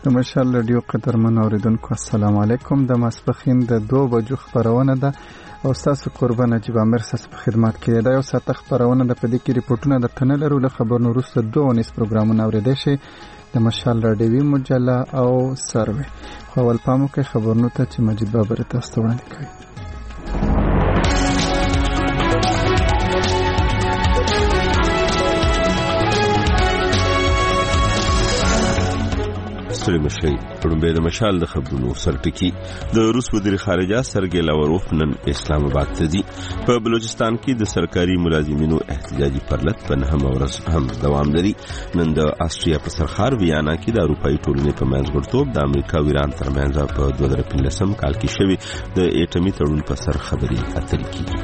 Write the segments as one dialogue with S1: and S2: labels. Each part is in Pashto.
S1: د مشال رادیو قدرمن اوریدونکو السلام علیکم. د ماسپښین د 2 بجو خبرونه ده او تاسو قربان نجیب امیر ساس په خدمت کې ده. یو ساعت خبرونه د پدې کې ریپورتونه د تنل لرو له خبرونو وروسته 2 نس پروګرامونه اوریدل شي د مشال رادیوي مجله او سروي. خو ول پامو کې خبرونو ته چې مجید بابر تاسو وړاندې کوي.
S2: مشي پړمبه د مشال د خبرونو سرټکی د روس وزیر خارجه سرګی لاوروف نن اسلام آباد ته ځي. په بلوچستان کې د سرکاري ملازمینو احتجاجي پرلط په نهم ورځ هم دوام لري. نن د آسټریا په سرخار ویانا کې د اروپאי ټولنې په منځګړیتوب د امریکا او ایران ترمنځ په 2015 کال کې شوی د اټومي تړون په سر خبري اترې کیږي.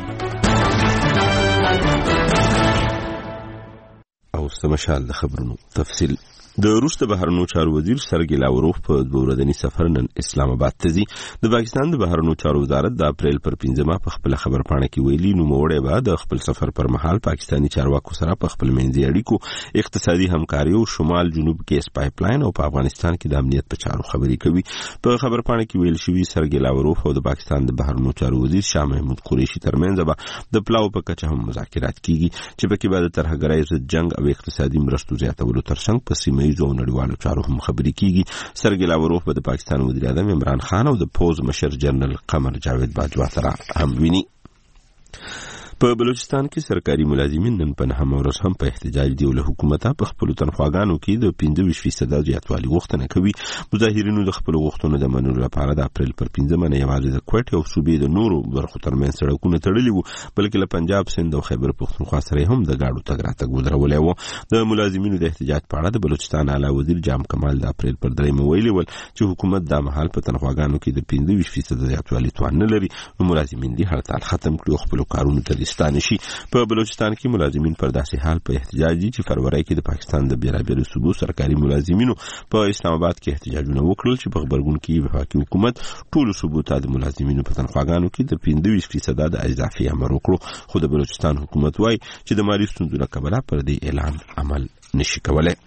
S2: او مشال د خبرونو تفصیل. د روس د بهرنیو چارو وزیر سرګی لاوروف په 2 ورځني سفر نن اسلام آباد ته ځي. د پاکستان د بهرنیو چارو وزارت د اپریل پر 15 په خپل خبرپاڼه کې ویلي نو موړې به د خپل سفر پر مهال پاکستانی چارواکو سره په خپل منځي اړیکو اقتصادي همکاري او شمال جنوب ګیس پایپ لاین او په افغانستان کې د امنیت په چارو خبرې کوي. په خبرپاڼه کې ویل شوی سرګی لاوروف او د پاکستان د بهرنیو چارو وزیر شاه محمود قریشي ترمنځ به د پلاو په کچه هم مذاکرات کیږي چې په کې به د ترهګرۍ ضد جنگ او اقتصادي مرستو زیاتولو ترڅنګ په سیمه ییزو او نړیوالو چارو هم خبرې کیږي. سرګی لاوروف به د پاکستان وزیر اعظم عمران خان او د پوز مشر جنرال قمر جاوید باجوا سره هم ویني. په بلوچستان کې سرکاري ملازمین نن په نهم ورځ هم په احتجاج دی او له حکومت په خپل تنخواګانو کې د 25% زیاتوالی غوښتنه کوي. مظاهرینو د خپل غوښتنو د منلو لپاره د اپریل پر 15 نه یوازې د کوټ او صوبې د نورو برخو ترمنځ سړکونه تړلي وو بلکې له پنجاب سند او خیبر پختونخوا سره هم د گاډو تګ راتګ ودرولې وو. د ملازمینو د احتجاج په اړه د بلوچستان اعلی وزیر جام کمال د اپریل پر 3 ویلي ول چې حکومت د مهال په تنخواګانو کې د 25% زیاتوالی توان نه لري. ملازمین دي هړتال ختم کړي او خپل کارونه ته ستانه شي. په بلوچستان کې ملازمین پر داسې حال په احتجاج دي چې فروری کې د پاکستان د بیلابیلو صوبو سرکاري ملازمینو په اسلام آباد کې احتجاجونه وکړل چې په خبرګون کې وفاقي حکومت ټول صوبو ته د ملازمینو په تنخواګانو کې د 25% د اضافي امر وکړو. خو د بلوچستان حکومت وایي چې د مالي ستونزو له کبله پر دې اعلان عمل نشي کولای.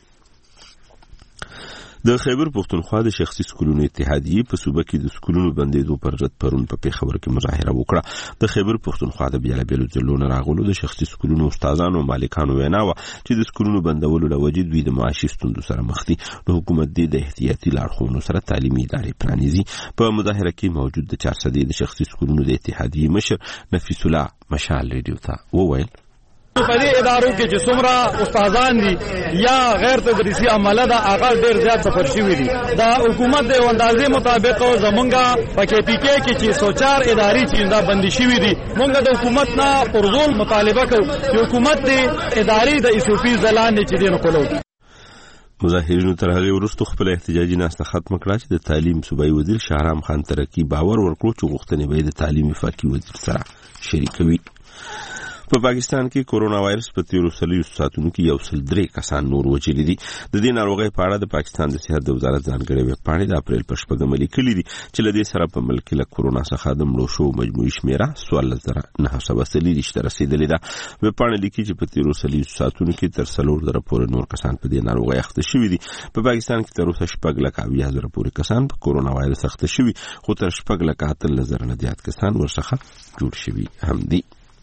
S2: د خیبر پختونخوا د شخصي سکولونو اتحادیه په صوبه کې د سکولونو بندیدو پر ضد پرون په پیښور کې مظاهره وکړه. د خیبر پختونخوا د بیلابیلو ځلونو راغلو د شخصي سکولونو استادانو او مالکانو وینا و چې د سکولونو بندولو لوجې دوی د معاشي ستونزو سره مخ دي. د حکومت د احتیاطي لارښوونو سره تعلیمي ادارې پرانیزي. په مظاهره کې موجود د 400 د شخصي سکولونو د اتحادیه مشر نفیس الله مشال ریډیو ته وویل
S3: په دې ادارو کې چې څومره استادان دي یا غیر تدریسي عمله ده هغه ډېر زیات سفر شوي دي. د حکومت د اندازې مطابق زمونږه په کې پی کې چې 104 ادارې چې دا بندي شوي دي مونږ د حکومت نه پرزول مطالبه کوو چې حکومت دې ادارې د ایسوپی ځلان چې دې نه کولو.
S2: مظاهرینو تر هغه وروسته خپل احتجاجي ناسته ختم کړه چې د تعلیم صوبایي وزیر شهرام خان ترکی باور ورکړ چې غوښتنې به د تعلیم وفاقي وزیر سره شریکوي. په پاکستان کې کورونا وایرس په 13 ساعتونو کې 103 کسان نور وژلي دي. د دې ناروغۍ په اړه د پاکستان د صحت د وزارت ځانګړي ویب پاڼې د اپریل په 14 لیکلي دي چې له دې سره په ملک کې له کورونا څخه د مړو شو مجموعي شمیره 14930 ته رسیدلې ده. ویب پاڼې لیکي چې په 13 ساعتونو کې تر 3000 پورې نور کسان په دې ناروغۍ اخته شوي دي. په پاکستان کې تر اوسه 6,000 پورې کسان په کورونا وایرس اخته شوي خو تر 6,000 نه زیات کسان ورڅخه جوړ شوي هم دي.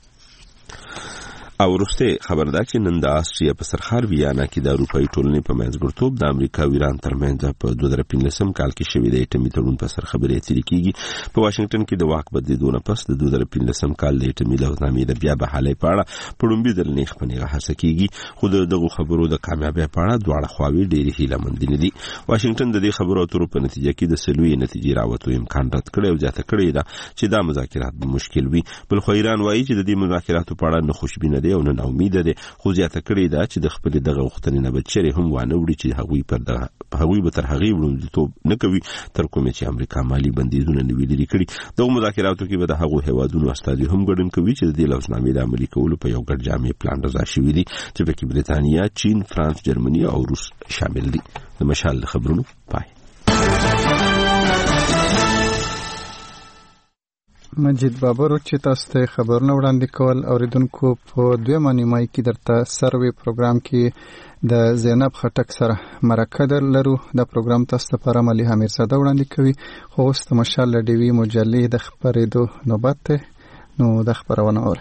S2: او وروسته خبردار چې نن د آسټریا په سرخار ویانا کې د اروپאי ټولنې په منځګړیتوب د امریکا او ایران ترمنځ په 2015 کال کې شوی د اټومي تړون په سر خبرې اترې کیږي. په واشنگټن کې د واک بدلیدو نه پس د 2015 کال د اټومي لوحنامې د بیا بحالۍ په اړه په لومړي ځل نیغ په نیغه هڅه کیږي. خو دغه خبرو د کامیابۍ په اړه دواړه خواوې ډېرې هیله مند دي. واشنگټن د دې خبرو اترو په نتیجه کې د سلوي نتیجې راوتو امکان رد کړی او ځاته کړی دا چې دا مذاکرات به مشکل وي. بل خو ایران وایي چې د دې مذاکراتو په اړه نه خوشبینه دی او نه امید ده. خو زیاته کړی دا چې د خپل دغه غوښتنې نه بچره هم وانه وړي چې هغوی به تر هغې وړاندیتوب نه کوي تر کومه چې امریکا مالی بندیزونه نه وی لري کړي. دغه مذاکراتو کې به د هغو هیوادونو استازي هم ګډون کوي چې د دې لوحنامې د عملي کولو په یو ګډ جامع پلان رضا شوی دي چې پکې بریتانیا، چین، فرانس، جرمني او روس شامل دي. د مشال خبرونو پای.
S1: مجید بابر چې تاسو ته خبرونه وړاندې کول اوریدونکو په دویمه نیمایي کې درته سروي پروګرام کې د زینب خټک سره مرکه لرو. د پروګرام تاسو ته پر عملی امیرزاده وړاندې کوي. خو اوس د مشال ډیوی مجلې د خبرېدو نوبت ته نو د خبرونه اوري.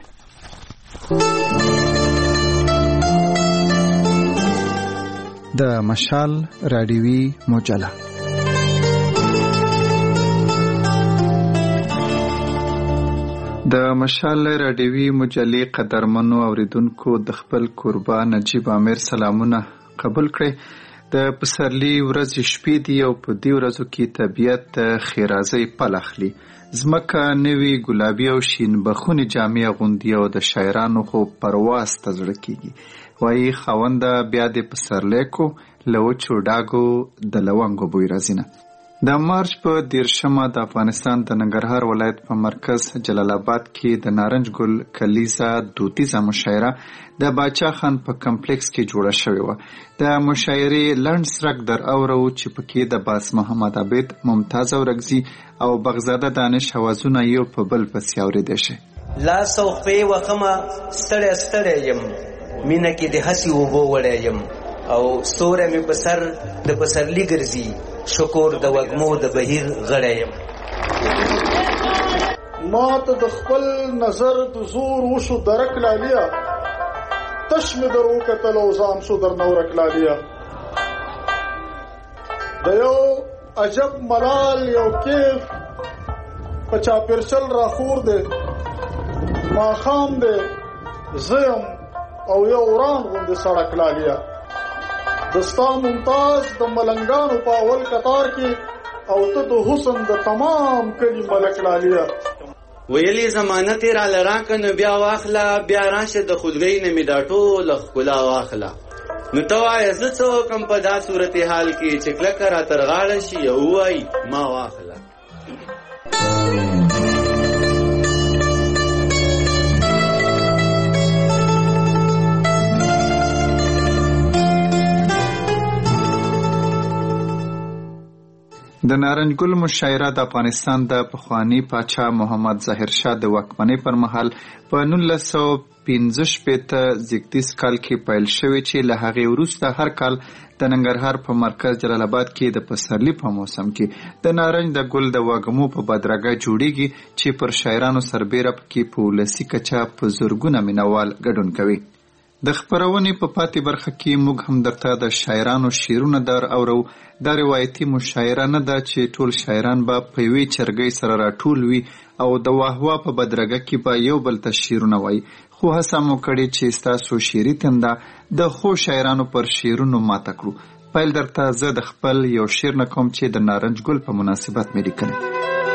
S1: د مشال رادیوي مجله د مشال رادیوي مجلې قدرمنو اوریدونکو د خپل کوربه نجیب امیر سلامونه قبول کړئ. د پسرلي ورځې شپې دي او په دې ورځو کې طبیعت د خیرازۍ پل اخلي. ځمکه نوي ګلابي او شین بخونې جامې اغوندي او د شاعرانو خو پرواز ته زړه کېږي. وایي خاونده بیا دې پسرلی کو له وچو ډاګو د لونګو بوی راځي نه. د مارچ په 13 د افغانستان د ننګرهار ولایت په مرکز جلال آباد کې د نارنج ګل کلیزه دودیزه مشاعره د باچا خان په کمپلیکس کې جوړه شوې وه. د مشاعرې لنډ سرک در اورو چې پکې د باس محمد عابد، ممتاز اورکزي او بغزاده دانش اوازونه یو په بل پسې اورېدی شي.
S4: لاس او خپې وخمه ستړی ستړی یم، مینه کې د هسې اوبو وړی یم او ستوری مې په سر د پسرلي ګرځي، شکر د وږمو د بهیر غړی یم.
S5: ما ته د خپل نظر د زور وشو درک لالیا، تش مې در وکتل او ځان شو در نه ورک لالیا. د یو عجب ملال یو کیف په چاپیرچل راخور دی، ماښام دی زیم او یو وران غوندې سړک لالیا. دستا ممتاز د ملنګانو په اول قطار کې او ته د حسن د تمام کلی ملک لالیا.
S6: ویلی زمانه تیرا لراکه نو بیا واخله، بیا راشه د خودګۍ نه مې دا ټوله ښکلا واخله. نو ته وایه زه څه وکړم په دا صورتحال کې چې کلکه را تر غاړه شي او ووایي ما واخله.
S1: د نارنج ګل مشاعره د افغانستان د پخوانی پاچا محمد ظاهر شاه د واکمنۍ پر مهال په 1915 زیږدیز کال کې پیل شوې چې له هغې وروسته هر کال د ننګرهار په مرکز جلال آباد کې د پسرلي په موسم کې د نارنج د ګل د وږمو په بدرګه جوړیږي چې پر شاعرانو سربیره پکې په ولسي کچه په زرګونه مینوال ګډون کوي. د خبرونې په پاتې برخه کې موږ هم درته د شاعرانو شعرونه در اورو. دا روایتي مشاعره نه ده چې ټول شاعران به په یوې چرګۍ سره راټول وي او د واهوا په بدرګه کې به یو بل ته شعرونه وایي، خو هڅه مو کړې چې ستاسو شعري تنده د ښو شاعرانو پر شعرونو ماته کړو. پیل درته زه د خپل یو شعر نه کوم چې د نارنج ګل په مناسبت مې لیکلی.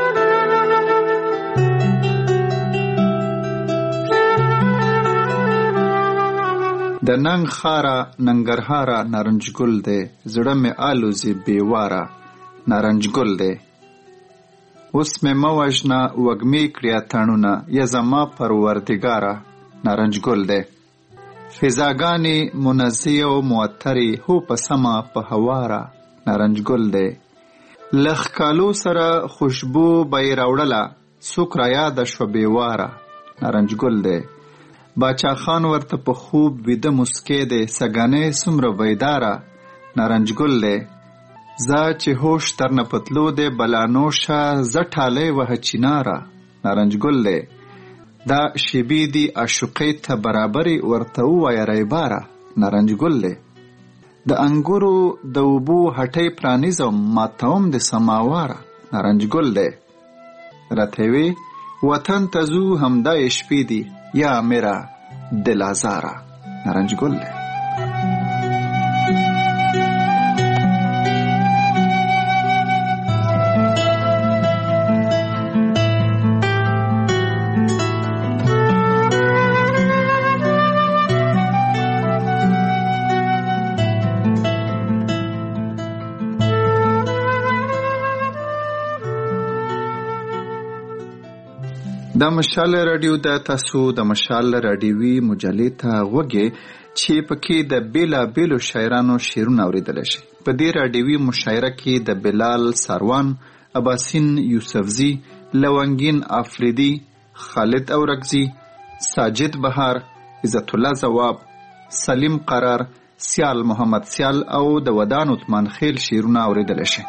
S1: د ننګ خاره ننګرهاره نارنج ګل دی، زړه مې آلوزي بیواره نارنج ګل دی. اوس مې مه وژنه وږمې کړې اتڼونه، یا زما پروردګاره نارنج ګل دی. فضاګانې منزه او معطرې هو په سمه په هواره نارنج ګل دی. له ښکالو سره خوشبو به یې راوړله، څوک رایاده شوه بیواره نارنج ګل دی. باچا خان ورته په خوب ویده مسکی دی، سګنې څومره بیداره نارنج ګل دی. زه چې هوش تر نه پتلو دی، بلانوشه زه ټالی وهه چیناره نارنج ګل دی. دا شیبې دي عاشقۍ ته برابرې، ورته ووایه ریباره نارنج ګل دی. د انګورو د اوبو هټۍ پرانیزم، ماتوم د سماواره نارنج ګل دی. راته وی وطن ته ځو همدا یې شپې دي، یا میرا دل آزاره نارنج ګل دی. د مشال رادیو د تاسو د مشال رادیوي مجلې ته غوږی چې پکې د بیلا بیلو شاعرانو شعرونه اوریدلی شي. په دې رادیوي مشاعره کې د بلال ساروان، اباسین یوسفزي، لونگین آفریدی، خالد اورکزی، ساجد بهار، عزت الله زواب، سلیم قرار، سیال محمد سیال او د ودان عثمان خیل شعرونه اوریدل شي.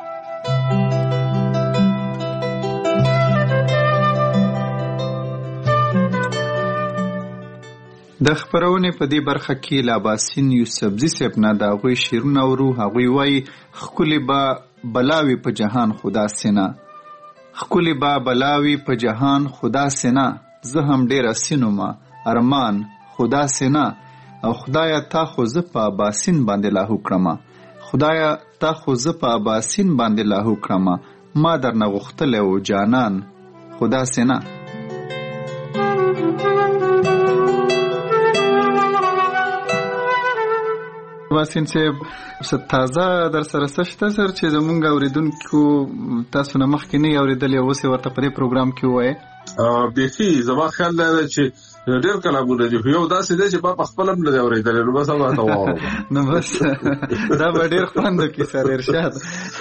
S1: د خبرونې په دې برخه کې لاباسین یوسفزي صاحب نه د هغوی شعرونه اورو. هغوی وایي ښکلې به بلاوي په جهان خدا سینا، ښکلې به بلاوي په جهان خدا سینا، زه هم ډېره سینومه ارمان خدا سینا، او خدایا تا خو زه په اباسین باندې لاهو کړمه، خدایا تا خو زه په اباسین باندې لاهو کړمه، ما درنه غوښتلی و جانان خدا سینا. واسین صاحب تازه در سره څه شته سر چې زمونږ اوریدونکو تاسو نه مخکې نه اوریدلی اوس یې ورته په دې پروګرام کې ووایې؟
S7: بیخي زما خیال دی چې ډېر کلامونه دي، یو داسې دی چې ما په خپله هم نه دی اورېدلی، نو بس هم راته واورم.
S1: نو بس دا به ډېر خوند وکړي سر ارشاد.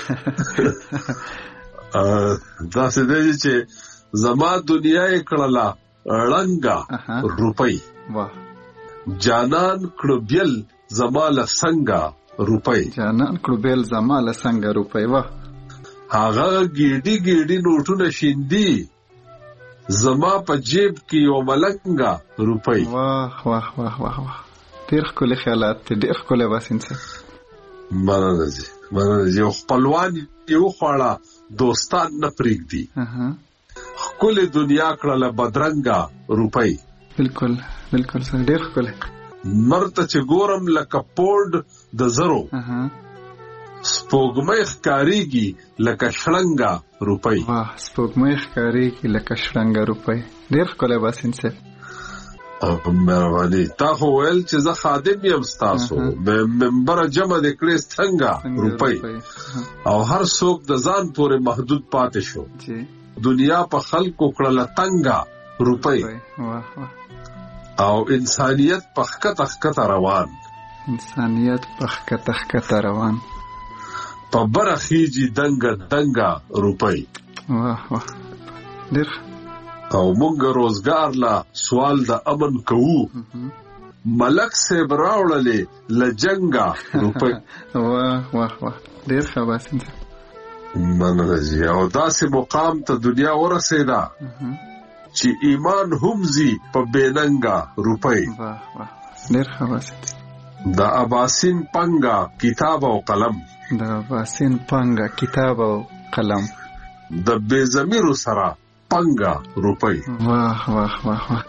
S7: داسې دی چې زما دنیا یې کړله ړنګه روپۍ، جانان کړو بیل زما له څنګه روپۍ،
S1: جانان کړو بیل زما له څنګه روپۍ. واه
S7: هغه ګیډي ګیډي نوټونه شیندي زما په جیب کې یو ملنګه روپۍ.
S1: واه واه واه واه واه ډېر ښکلي خیالات دي، ډېر ښکلی باسین صاحب.
S7: مننه جي مننه جي. خپلوان یې وخوړه دوستان نه پرېږدي، ښکلې دنیا کړله بدرنګه روپۍ.
S1: بالکل بالکل سر ډېر ښکلی.
S7: مرته چې ګورم لکه پوډ د زرو، سپوږمۍ ښکاریږي لکه شړنګه روپۍ.
S1: واه سپوږمۍ ښکاریږي لکه شړنګه روپۍ. ډېر ښکلی باسین صاحب.
S7: مهرباني. تا خو ویل چې زه خادم یم ستاسو، ممبره جمع دې کړې څنګه روپۍ، او هر څوک د ځان پورې محدود پاتې شو، دنیا په خلکو کړله تنګه روپۍ، او انسانیت په ښکته ښکته روان،
S1: انسانیت په ښکته ښکته روان،
S7: په بره خیجي دنګه دنګه روپۍ.
S1: واه واه ډېر.
S7: او مونږ روزګار لا سوال د امن کوو، ملک صاحب راوړلې له جنګه روپۍ.
S1: واه واه واه ډېر ښه باسین صاحب.
S7: مننه جي. او داسې مقام ته دنیا ورسېده چې ایمان هم ځي په بېننګه روپۍ.
S1: واه واه ډېر ښه باسین.
S7: د اباسین پنګه کتاب او قلم،
S1: د اباسین پنګه کتاب او قلم،
S7: د بې ضمیرو سره پنګه روپۍ.
S1: واه واه واه واه.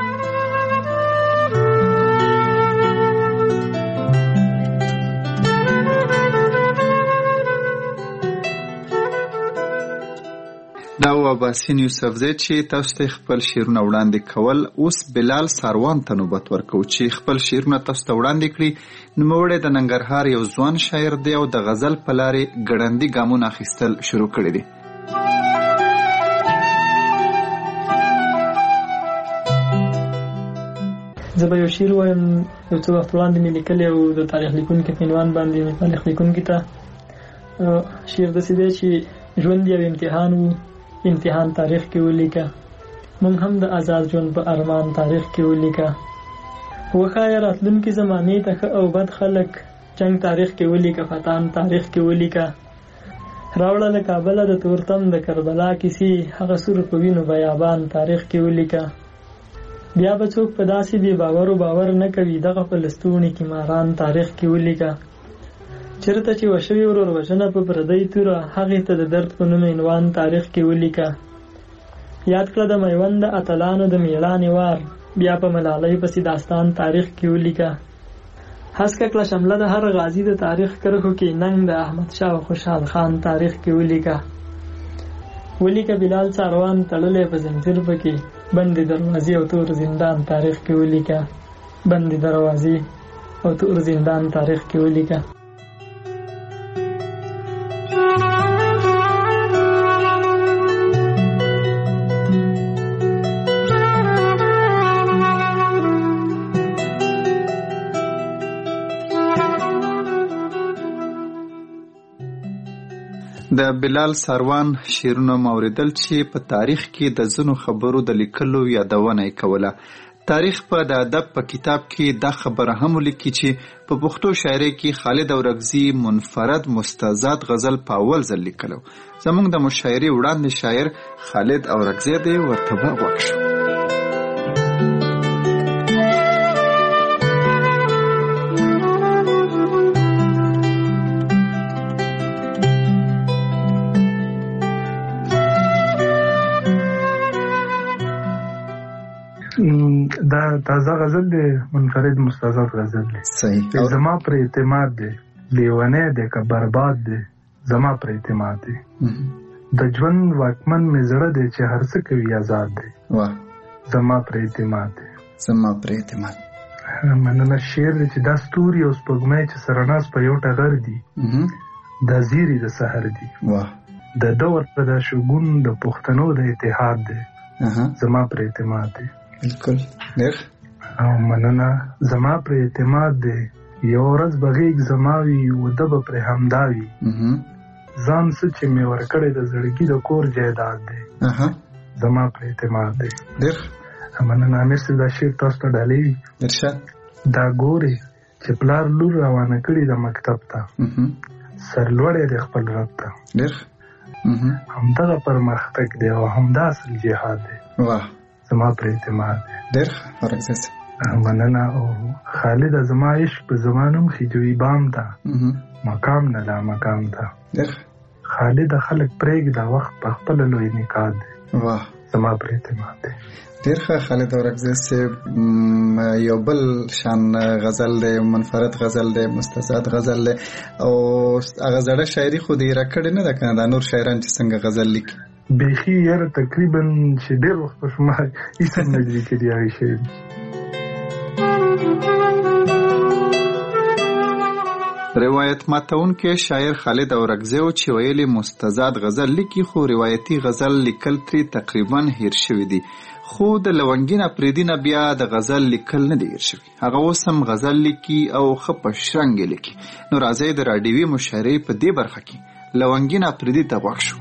S1: دا و اباسین یوسفزی چې تاسو ته خپل شعرونه وړاندې کول. اوس بلال ساروان ته نوبت ورکو چې خپل شعرونه تاسو ته وړاندې کړي. نوموړی د ننګرهار یو ځوان شاعر دی او د غزل په لارې ګړندي ګامونه اخیستل شروع کړي دي.
S8: زه به یو شعر وایم، یو څه وخت وړاندې مې لیکلی او د تاریخ لیکونکي په عنوان باندې مې تاریخ لیکونکي ته شعر داسې دی چې ژوند یو امتحان و، امتحان تاریخ کې ولیکه، مونږ هم د آزاد ژوند په ارمان تاریخ کې ولیکه، وښایه راتلونکي زمانې ته ښه او بد خلک جنگ تاریخ کې ولیکه، فتان تاریخ کې ولیکه، راوړه له کابله د تورتم د کربلا کیسې، هغه سور په وینو بیابان تاریخ کې ولیکه، بیا به څوک په داسې بې باورو باور نه کوي، دغه په لستوڼي کې ماران تاریخ کې ولیکه، چېرته چې وشوي ورور وژنه په پردۍ توره، هغې ته د درد په نوم عنوان تاریخ کې ولیکه، یاد کړه د میوند د اتلانو د میړانې وار، بیا په ملالۍ پسې داستان تاریخ کې ولیکه، هسکه کړه شمله د هر غازي د تاریخ کرښو کې، ننګ د احمد شاه او خوشحال خان تاریخ کې ولیکه، ولیکه بلال ساروان تړلی په زنځیر پکې، بندې دروازې او تور زندان تاریخ کې ولیکه، بندې دروازې او تور زندان تاریخ کې ولیکه.
S1: د بلال سروان شعرونه موریدل چې په تاریخ کې د ځینو خبرو د لیکلو یادونه یې کوله. تاریخ په د ادب په کتاب کې دا خبره هم ولیکي چې په پښتو شاعرۍ کې خالد اورکزي منفرد مستزاد غزل په اول ځل لیکلو. زموږ د مشاعرې وړاندې شاعر خالد اورکزي دی، ورته به غوږ شو.
S9: دا تازه غزل دی، منفرد مستزاد غزل دی.
S1: صحیح.
S9: زما پر اعتماد دی، لیونه دی که برباد دی، زما پر اعتماد دی. د ژوند واکمن می زړه دی چې هر څه کوي آزاد دی.
S1: واه.
S9: زما پر اعتماد دی.
S1: زما پر اعتماد.
S9: مننه. شعر دی چې دا ستوري او سپوږمۍ چې سره ناست په یو ټغر دي، دا زیری د سحر دی.
S1: واه.
S9: د دور د شګون د پښتنو د اتحاد دی. زما پر اعتماد دی.
S1: بالکل. ډېر
S9: او مننه. زما پر اعتماد دی، یو ورځ به غیږ زما وي و ده به پرې همدا وي. ځان څه چې مې ورکړی د زړګي د کور جایداد دی. زما پر اعتماد دی.
S1: ډېر
S9: مننه. امیر صاحب دا شعر تاسو ته ډالۍ وي. دا ګورې چې پلار لور روانه کړي د مکتب ته، سرلوړی دی خپل رب ته.
S1: ډېر
S9: همدغه پرمختګ دی او همدا اصل جهاد دی.
S1: واه.
S9: زما پر اعتماد دی.
S1: ډېر فرق.
S9: مننه. او خالد زما عشق په زمانم خجوی بام ده، مقام نه لا مقام ده.
S1: ډېر
S9: خالد خلق پرېږ دا وخت په خپل لوی نکاح دی.
S1: واه.
S9: زما پر اعتماد دی.
S1: ډېر ښه. خالد اورکزي صاحب یو بل شان غزل دی، منفرد غزل دی، مستزاد غزل دی، او هغه زړه شاعري خو دې راکړې نه ده که نه دا نور شاعران چې څنګه غزل لیکي؟
S9: بیخي یاره تقریبا چې ډېر وخت په شما هیڅ هم نه دي لیکلي هغې شعر.
S1: روایت ماتونکی شاعر خالد اورکزي و چې ویلي مستزاد غزل لیکي، خو روایتي غزل لیکل ترې تقریبا هیر شوي دي. خو د لونګین اپریدي نه بیا د غزل لیکل نه دی هیر شوي، هغه اوس هم غزل لیکي او ښه په شرنګ یې لیکي. نو راځئ د راډیوي مشاعرې په دې برخه کې لونګین اپریدي ته غوږ شو.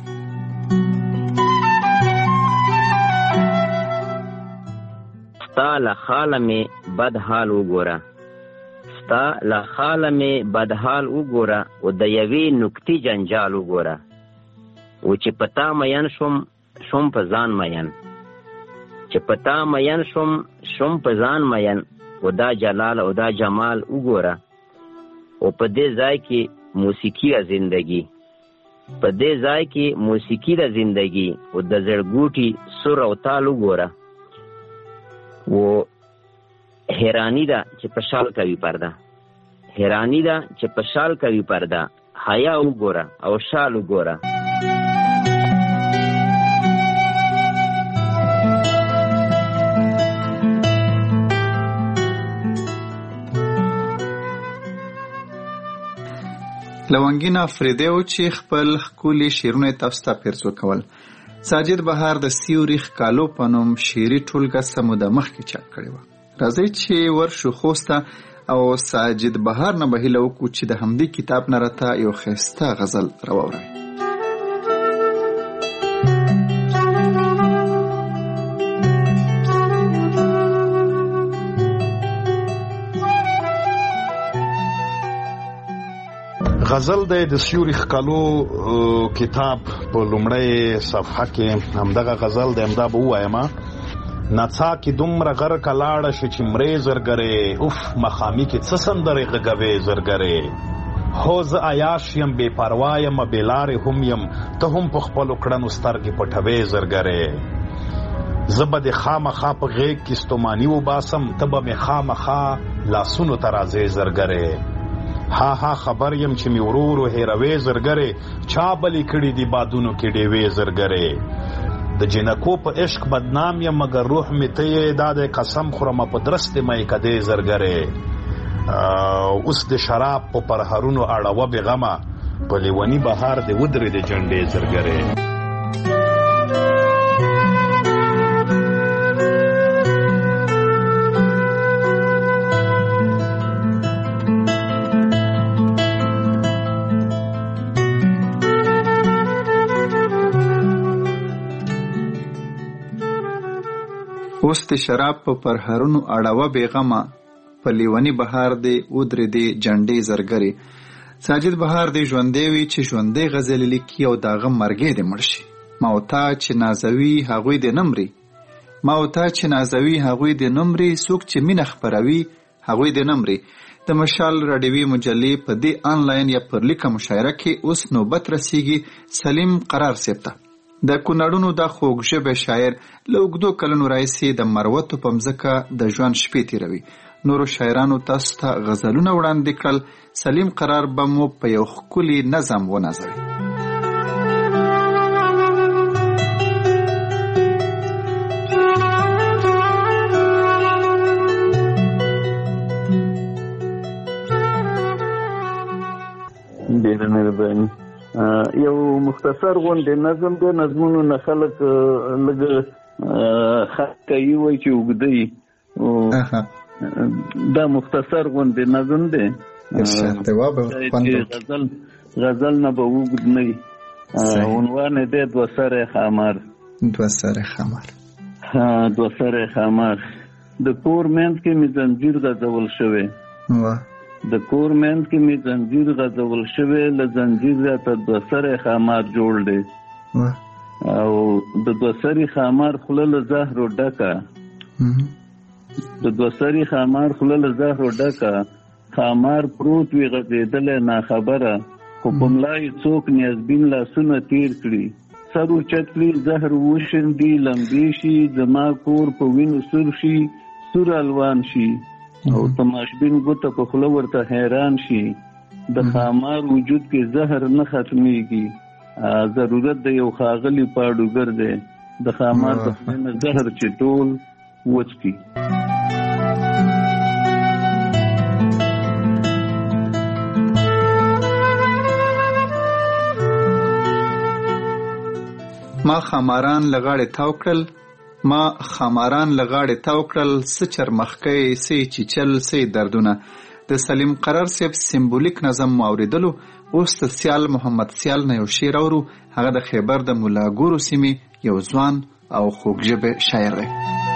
S10: ستا له خاله مې بد حال وګوره، ستا له خاله مې بد حال وګوره، او د یوې نکتې جنجال وګوره، او چې په تا مین شوم په ځان مین، چې په تا مین شوم په ځان مین، او دا جلال او دا جمال وګوره، او په دې ځای کې موسیقي را زندگی، په دې ځای کې موسیقي را زندگی، او د زړګوټي سر او تال وګوره، و حیرانی ده چې په شال کوي پرده، حیرانی ده چې په شال کوي پرده، حیا وګوره او شال وګوره.
S1: لونګین افریدی و چې خپل ښکلي شعرونه یې تاسو ته پیرزو کول. ساجد بهار د سیوري ښکالو په نوم شعري ټولګه څه موده مخکې چاپ کړې وه. راځئ چې ورشو خوست ته او ساجد بهار نه به هیله وکړو چې د همدې کتاب نه راته یو ښایسته غزل راواوروي.
S11: غزل د سیوري ښکالو کتاب په لومړۍ صفحه کې همدغه غزل د همدا به ووایم: نڅا کې دومره غرقه لاړه شي چې مرې زرګرې، اوف مخامي کې څه سندرې غږوې زرګرې، هو زه عیاش یم بې پروا یم بې لارې هم یم، ته هم په خپلو کړنو سترګې پټوې زرګرې، زه به د خامخا په غېږ کې ستوماني وباسم، ته به مې خامخا لاسونو ته راځې زرګرې، ها ها خبر یم چې می ورورو هیروي زرګرې، چا بلی کړي دی بادونو کې ډېوې زرګرې، د جنکو په عشق بدنام یم مګر روح می ته یې دا د قسم خورم په درست مې کدې زرګرې، اوس د شراب په پرهرونو اړوه بې غمه، په لیوني بهار د ودرې د جنډې زرګرې.
S1: اوس د شراب په پرهرونو اړوه بېغمه، په لیوني بهار دی ودرې دی جنډې زرګرې. ساجد بهار دی ژوندی وي چې ژوندی غزلې لیکي او د هغه مرګی دی مړ شي. ما او تا چې نازوي هغوی دی نه مري، ما او تا چې نازوي هغوی دی نه مري، څوک چې مینه خپروي هغوی دی نه مري. د مشال راډیوي مجلې په دې آنلاین یا پر لیکه مشاعره کې اوس نوبت رسیږي سلیم قرار صاحب ته. د کونړونو دا خوږ ژبه شاعر له اوږدو کلونو راهیسې د مروتو په مځکه د ژوند شپې تېروي. نورو شاعرانو تاسو ته غزلونه وړاندې کړل، سلیم قرار به مو په یو ښکلي نظم ونازوي.
S12: ډېره مهرباني. یو مختصر غونډې نظم دی، نظمونو نه خلک لږ خط کوي وایي چې اوږده وي، دا مختصر غونډې نظم دی چې غزل نه به اوږد نه وي. عنوان یې دی دوه سره خامار.
S1: دوه سره خامار.
S12: دوه سره خامار. د کور منځ کې مې زنځیر غځول شوی، د کور منځ کې مې زنځیر غځول شوی، له زنځیر راته دوه سره خامار جوړ دی، او د دوه سرې خامار خوله له زهرو ډکه، د دوه سرې خامار خوله له زهرو ډکه، خامار پروت وي غځېدلی ناخبره، خو په ملا یې څوک نیازبین لاسونه تیر کړي، سر اوچت کړي زهر وشیندي لمبې شي، زما کور په وینو سور شي سور الوان شي، او تماشبین ګوته په خوله ورته حیران شي، د خامار وجود کې زهر نه ختمیږي، ضرورت د یو ښاغلي پاډوګر دی، د خامار د خولې نه زهر چې ټول وڅکي.
S1: ما خاماران لغاړې تاو کړل، ما خاماران لغاړې تاو کړل، څه چرمخکۍ څه چیچل څه دردونه. د سلیم قرار صاحب سمبولیک نظم مو اورېدلو. اوس د سیال محمد سیال نه یو شعر اورو. هغه د خیبر د مولاګورو سیمې یو ځوان او خوږ ژبه شاعر دی.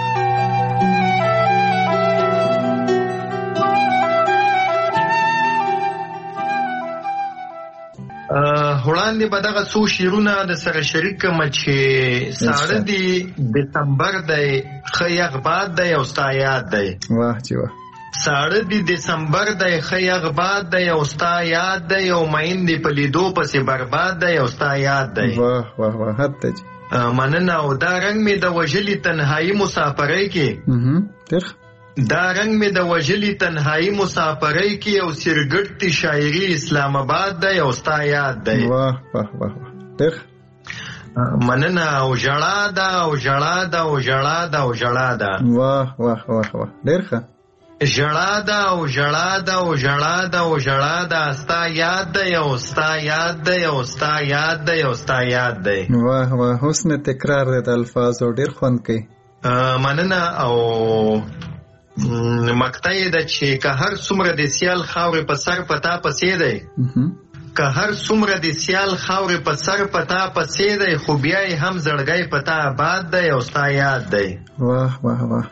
S13: وړاندې به دغه څو شعرونه د سره شریک کړم چې ساړه دي دسمبر دی ښه یخ باد دی او ستا یاد دی.
S1: واه چې واه.
S13: ساړه دي دسمبر دی ښه یخ باد دی او ستا یاد دی، او مین دی په لیدو پسې برباد دی او ستا یاد دی.
S1: واه واه واه حد ته
S13: مننه. او دا رنګ مې د وژلي تنهایی مسافرۍ کې، دا رنگ می د وژلي تنهایی مسافرۍ کې، او سرګټ شاعري اسلام آباد دی او ستا یاد دی.
S1: واه واه واه ډېر
S13: مننه. او ژړا ده او ژړا ده او ژړا ده او ژړا ده.
S1: واه واه واه واه ډېر ښه.
S13: ژړا ده او ژړا ده او ژړا ده او ژړا ده، ستا یاد دی او ستا یاد دی او ستا یاد دی او ستا یاد دی.
S1: واه واه حسن تکرار دی د الفاظو، ډېر خوند کوي.
S13: مننه. او مقطع یې ده چې که هر څومره د سیال خاورې په سر پتا پسې دی، که هر څومره د سیال خاورې په سر پتا پسې دی، خو بیا یې هم زړګی پتا آباد دی او ستا یاد دی.
S1: واه واه واه.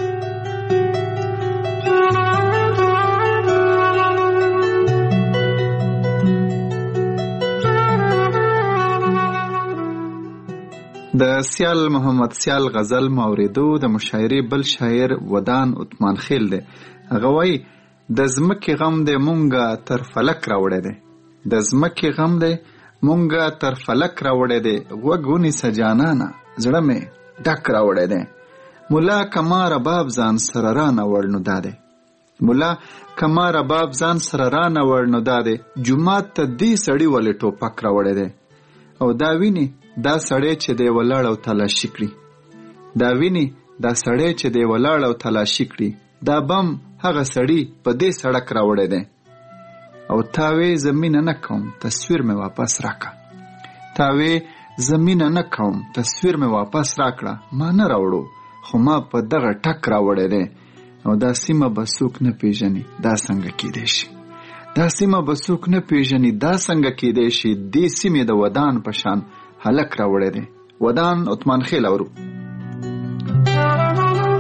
S1: د سیال محمد سیال غزل ماوریدو د مشاعرې بل شاعر ودان عثمان خیل دی. هغه وایي د ځمکې غم دی مونږه تر فلک راوړی دی، د ځمکې غم دی مونږه تر فلک راوړی دی، غوږ ونیسه جانانه زړه مې ډک راوړی دی. مولا کما رباب ځان سره رانوړ نو دا دی، مولا کما رباب ځان سره رانوړ نو دا دی، جومات ته دې سړي ولې ټوپک راوړی دی. او دا ویني دا سړی چې دی ولاړ او تلاشي کړي، دا ویني دا سړی چې دی ولاړ او تلاشي کړي، دا بم هغه سړی په دې سړک راوړی دی. او تاوی زمینه نه کوم تصویر مې واپس راکړه، تاوی زمینه نه کوم تصویر مې واپس راکړه، ما نه راوړو خو ما په دغه ټک راوړی دی. او دا سیمه به څوک نه پیژني دا څنګه کیدی شي، دا سیمه به څوک نه پیژني دا څنګه کیدی شي، دې سیمې د ودان په شان هلک راوړی دی. ودان عثمان خیل اورو.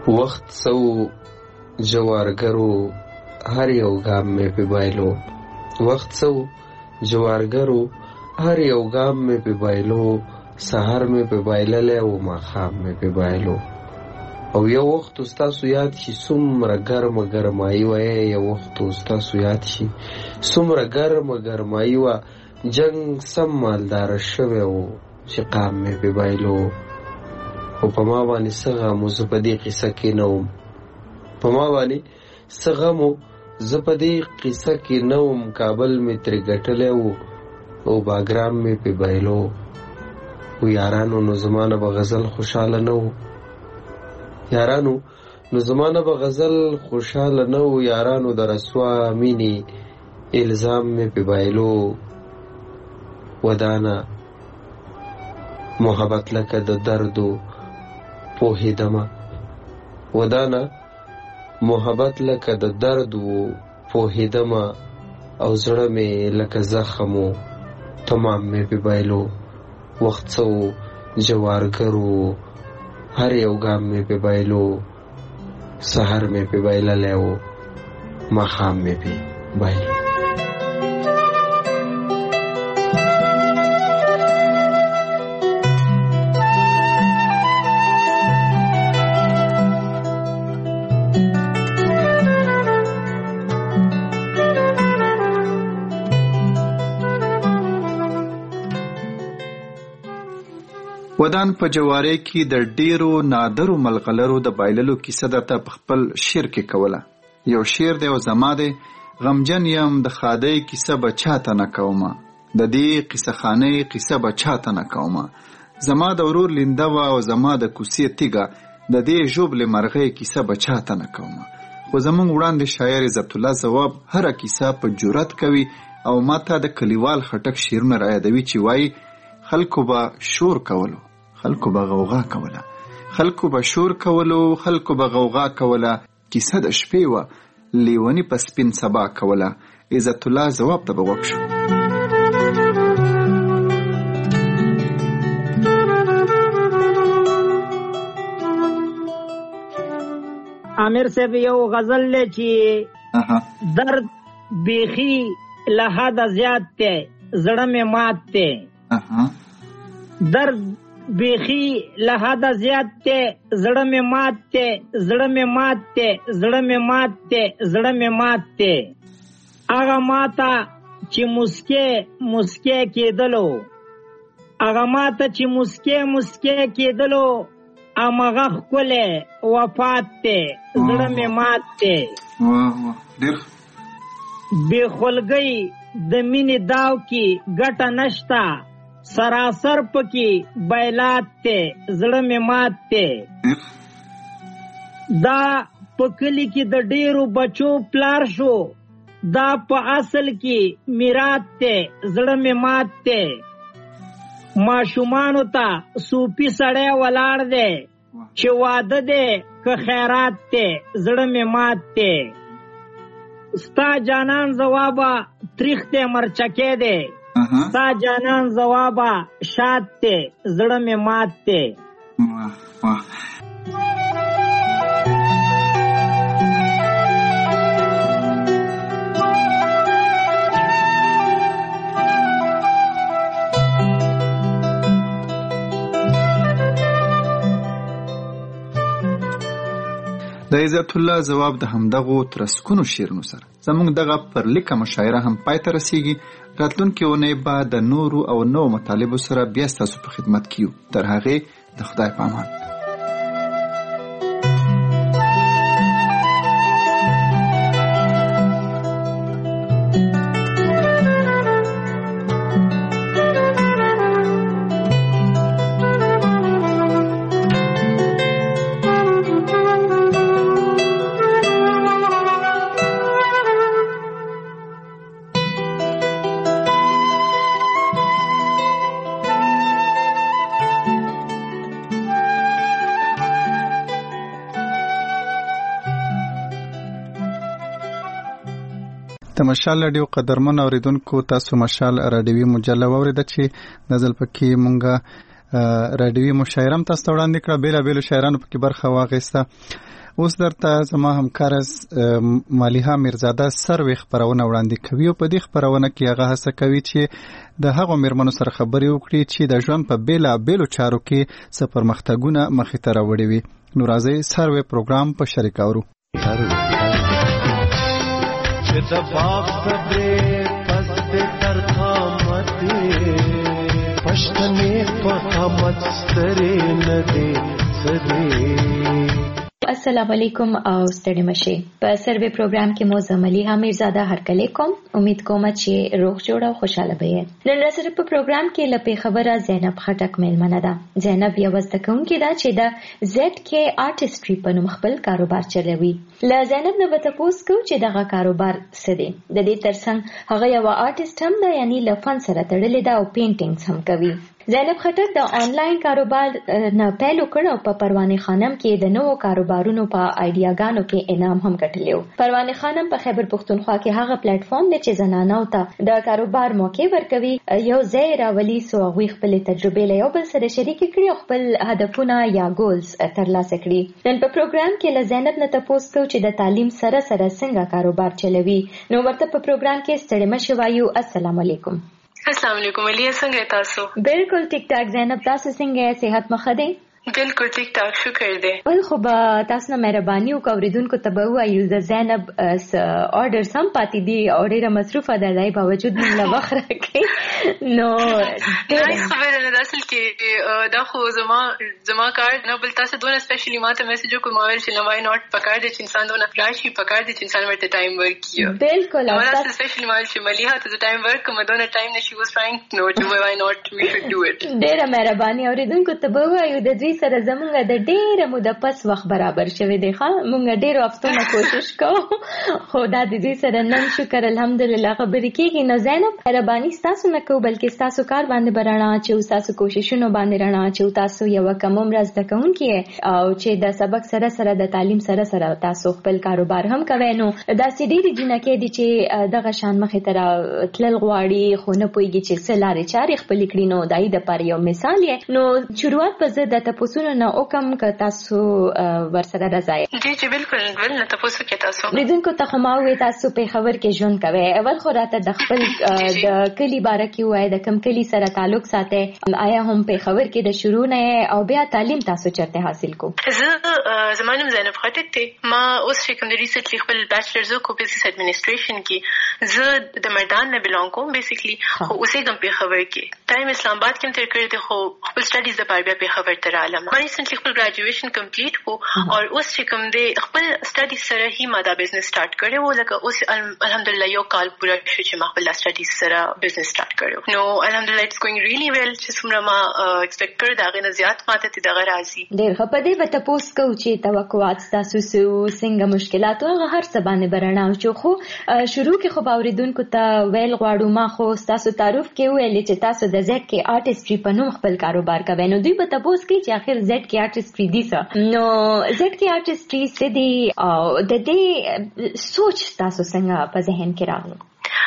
S14: وخت سو جوارګرو هر یو ګام مې په بایلو، وخت سو جوارګرو هر یو ګام مې په بایلو، سحر مې په بایللې او ماښام مې په بایلو. او یو وخت ستاسو یاد شي څومره ګرمه ګرمایي وه، یو وخت ستاسو یاد شي څومره ګرمه ګرمایي وه، جنګ سم مالداره شوی و چې قام مې په بایلو. او په ما باندې څه غم و، زه په دې قصه کې نه وم، په ما باندې څه غم و، زه په دې قصه کې نه وم. کابل مې ترې ګټلی و او باګرام مې په بایلو. و یارانو نو زمانه به غزل خوشحاله نه و، یارانو نو زمانه به غزل خوشحاله نه و. یارانو د رسوا مینې الزام مې په بایلو. ودانه محبت لکه د دردو پوهیدمه، ودانه محبت لکه د دردو پوهیدمه، او زړه مې لکه زخمو تمام مې په بایلو. وخت څو جوارګرو هر یو ګام مې په بایلو، سحر مې په بایللی و ماښام مې په بایلو.
S1: ودان په جواري کې د ډیرو نادرو ملغلرو د بایللو کیسه درته په خپل شعر کې کوله. یو شعر دی او زما دی، غمجن یم د خادۍ کیسه به چاته نه کومه، د دې قصه خانې قصه به چاته نه کومه، زما د ورور لینده وه او زما د کوڅې تیږه، د دې ژوبلې مرغۍ کیسه به چاته نه کومه. خو زمونږ وړاندې شاعر عزت الله ځواب هره کیسه په جرأت کوي او ماته د کلیوال خټک شعرونه رایادوي چې وایي خلکو به شور کولو، خلکو به غوغا کوله، خلکو به شور کولو، خلکو به غوغا کوله، کیسه د شپې وه لیونی په سپین سبا کوله. عزت الله ځواب ته به غوږ شو.
S15: عامر صاحب یو غزل لی چې درد بیخی له حده زیات دی، زړه مې مات دی، درد بیخی له حده زیات دی، زړه مې مات دی، زړه مې مات دی، زړه مې مات دی، زړه مې مات دی. هغه ماته چې مسکې کېدلو، هغه ماته چې مسکې کېدلو، امغه ښکلی وفات دی، زړه مې مات دی. بې خولګۍ د مینې داو کې ګټه نشته، سراسر پکې بیلات دی، زړه مې مات دی. دا په کلي کې د ډېرو بچو پلار شو، دا په اصل کې میرات دی، زړه مې مات دی. ماشومانو ته صوفي سړی ولاړ دی چې واده دی که خیرات دی، زړه مې مات دی. ستا جانان ځوابه تریخ دی مرچکې دی، ستا جانان ځوابه شاد دی، زړه مې مات دی.
S1: د عزت الله ځواب د همدغو ترسکونو شعرونو سره زموږ دغه پر لیکه مشاعره هم پای ته رسیږي. راتلونکې اونۍ به د نورو او نوو مطالبو سره بیا ستاسو په خدمت کې یو. تر هغې د خدای په امان. د مشال رادیو قدرمن اوریدونکو، تاسو مشال رادیوي مجله واوریده چې د ځل پکې مونږه رادیوي مشاعره هم تاسو ته وړاندې کړه، بیلابیلو شاعرانو پکې برخه واخیسته. اوس درته زما همکار مالیحه میرزاده سروې خپرونه وړاندې کوي او په دې خپرونه کې هغه هڅه کوي چې د هغو میرمنو سره خبرې وکړي چې د ژوند په بیلابیلو چارو کې څه پرمختګونه مخې ته راوړي وي. نو راځئ سروې پروګرام په شریک اورو.
S16: چې د باغ صبرې پس دې تر قامتې پښتنې په قامت سترې نه دې څه.
S17: السلام علیکم او ستړي مشي. په سروې پروګرام کې مو مالیحه میرزاده هرکلی کوم. امید کوم چې روغ جوړ او خوشاله به. نن سره په پروګرام کې لپاره خبره زینب خټک میلمنه ده. زینب یو زده کوونکې ده چې د زد کې آرټستري په نوم خپل کاروبار چلوي. له زینب نه به تاسو کو چې دغه کاروبار څه دی. د دې ترڅنګ هغه یو آرټست هم ده، یعنی له فن سره تړلې ده او پینټینګز هم کوي. زینب خټک د آنلاین کاروبار نه پیل وکړ او په پروانه خانم کې د نوو کاروبارونو په آیډیاګانو کې انعام هم ګټلیو. پروانه خانم په خیبر پښتونخوا کې هغه پلیټ فارم دی چې زنانو ته د کاروبار موقع ورکوي. یو ځای راولي سو هغوی خپل تجربې له یو بل سره شریک کړي او خپل هدفونه یا ګولز ترلاسه کړي. نن په پروګرام کې له زینب نه تاسو کو چې د تعلیم سره سره څنګه کاروبار چلوي. نو ورته په پروګرام کې ستړي مشه وایو. السلام علیکم.
S18: السلام علیکم. علیه څنګه تاسو؟
S17: بالکل ټیک ټاک. زینب تاسو څنګه؟ صحت مخه دی؟
S18: بالکل ټیک ټاک، شکر دی.
S17: ول خو به تاسو نه مهرباني وکړئ اوریدونکو ته به وایو د زینب آرډر سم پاتې دي او ډیره مصروفه ده، دای باوجود موږ له وخت راکړي. نو
S18: ډیره خبره نه ده اصل کې دا خو زما کار نه، بل تاسو دونه سپیشلی ماته میسج وکړ ما ویل چې نوای نوٹ پکار دي چې انسان دونه راشي، پکار دي چې انسان ورته ټایم ورکړي.
S17: بالکل
S18: تاسو سپیشلی مال چې مالیحه ته ټایم ورک کوم دونه ټایم نشي واز ټرایینګ نو ټو وای نوٹ وی شود ډو اټ. ډیره
S17: مهرباني. اوریدونکو ته به وایو د دوی سره زمونږ د ډیره موده پس وخت برابر شوی دی. مونږ ډیرو هفتونه کوشش کوو خو دا د دوی سره نن شکر الحمدلله خبرې کېږي. نو زینب مهرباني ستاسو نه کوو بلکې ستاسو کار باندې به رڼا اچوو، ستاسو کوششونو باندې رڼا اچوو. تاسو یوه کم عمره زده کوونکې او چې د سبق سره سره د تعلیم سره سره تاسو خپل کاروبار هم کوئ. نو داسې ډېرې جینکې دي چې دغه شان مخې ته راتلل غواړي خو نه پوهېږي چې څه لارې چارې خپلې کړي. نو د هغې دپاره یو مثال یې. نو شروعات به زه د تپوسونو نه وکم که تاسو ورسره رضا یې.
S18: جی بالکل نه تاسو کې تاسو
S17: لیدونکو ته خو ما وې تاسو په خبر کې ژوند کوي. اول خو راته د خپل د کلی باره کې وایي د کوم کلی سره تعلق ساتي، آیا هم په خبر کې د شروع نه او بیا تعلیم تاسو چرته حاصل کو؟
S18: زما نوم زینب خټک دی. ما اوس چې کوم د ریسنټلی خپل بیچلرز کو بزنس ایڈمنسټریشن کې زه د میدان نه بیلانګ کوم بیسیکلی، خو اوسې کوم په خبر کې ټایم اسلام آباد کې تر کړی دی خو خپل سټډیز د پاره بیا په خبر تر عالم. ما ریسنټلی خپل ګریجویشن کمپلیټ کو او اوس چې کوم دی خپل سټډیز سره هی ما دا بزنس سٹارټ کړی و. لکه اوس الحمدلله یو کال پوره شو چې ما خپل سټډیز سره بزنس سٹارټ کړو. نو الحمدلله اټس ګوینګ ریلی ویل چې څومره ما ایکسپیکټ کړ دا غنه زیات ماته ته دغه راځي.
S17: ډېر ښه. په دې به تاسو کو چې توقعات تاسو څنګه مشکلات او هر څه باندې برنامه چې خو شروع کې خو باوریدونکو ته ویل غواړو ما خو تاسو تعارف کې ویل چې تاسو د زد کې آرټستري په نوم خپل کاروبار کوي. نو دوی به تاسو کې چې اخر زد کې آرټستري دي څه نو زد کې آرټستري څه دي او د دې سوچ تاسو څنګه په ذهن کې راغلو؟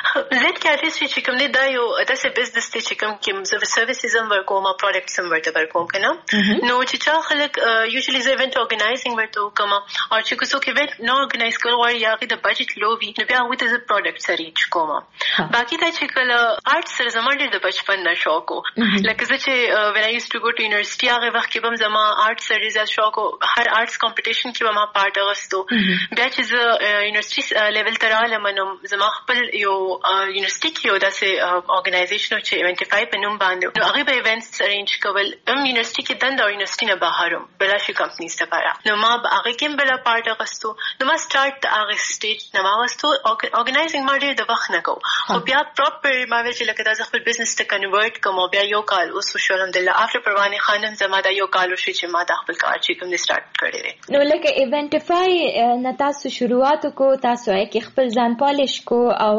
S18: زد کې آرټستري چې کوم دی دا یو داسې بزنس دی چې کوم کې زه سروسز هم ورکوم او پروډکټس هم ورته ورکوم که نه. نو چې چا خلک یوزلی زه ایونټ ارګنایزینګ ورته وکړم او چې که څوک ایونټ نه ارګنایز کول غواړي یا هغې د بجټ لو وي نو بیا هغوی ته زه پروډکټس ریچ کوم. باقي دا چې کله آرټ سره زما ډېر د بچپن نه شوق و. لکه زه چې وین آی یوز ټو ګو ټو یونیورسټي هغې وخت کې به هم زما آرټ سره ډېر زیات شوق و. هر آرټس کمپټیشن کې به ما پارټ اخیستو. بیا چې زه یونیورسټي لیول ته رالم نو زما خپل یو یونیورسټي کې یو داسې ارګنایزیشن چې ایونټیفای په نوم باندې نو هغې به ایونټس ارینج کول. هم یونیورسټي کې دنده او یونیورسټي نه بهر هم بله شي کمپنیز دپاره نو ما به هغې کې هم بله پارټ اخیستو. نو ما سټارټ د هغې سټیج نه ما واخیستو. ارګنایزینګ ما ډېر د وخت نه کوو خو بیا پراپر ما ویل چې لکه دا زه خپل بزنس ته کنورټ کوم او بیا یو کال اوس وشو الحمدلله. افټر پروانې خانم زما دا یو کال وشو چې ما دا خپل کار چې کوم دی سټارټ کړی دی.
S17: نو لکه ایونټیفای نه تاسو شروعات کو، تاسو یې کې خپل ځان پالش کو او ایونټ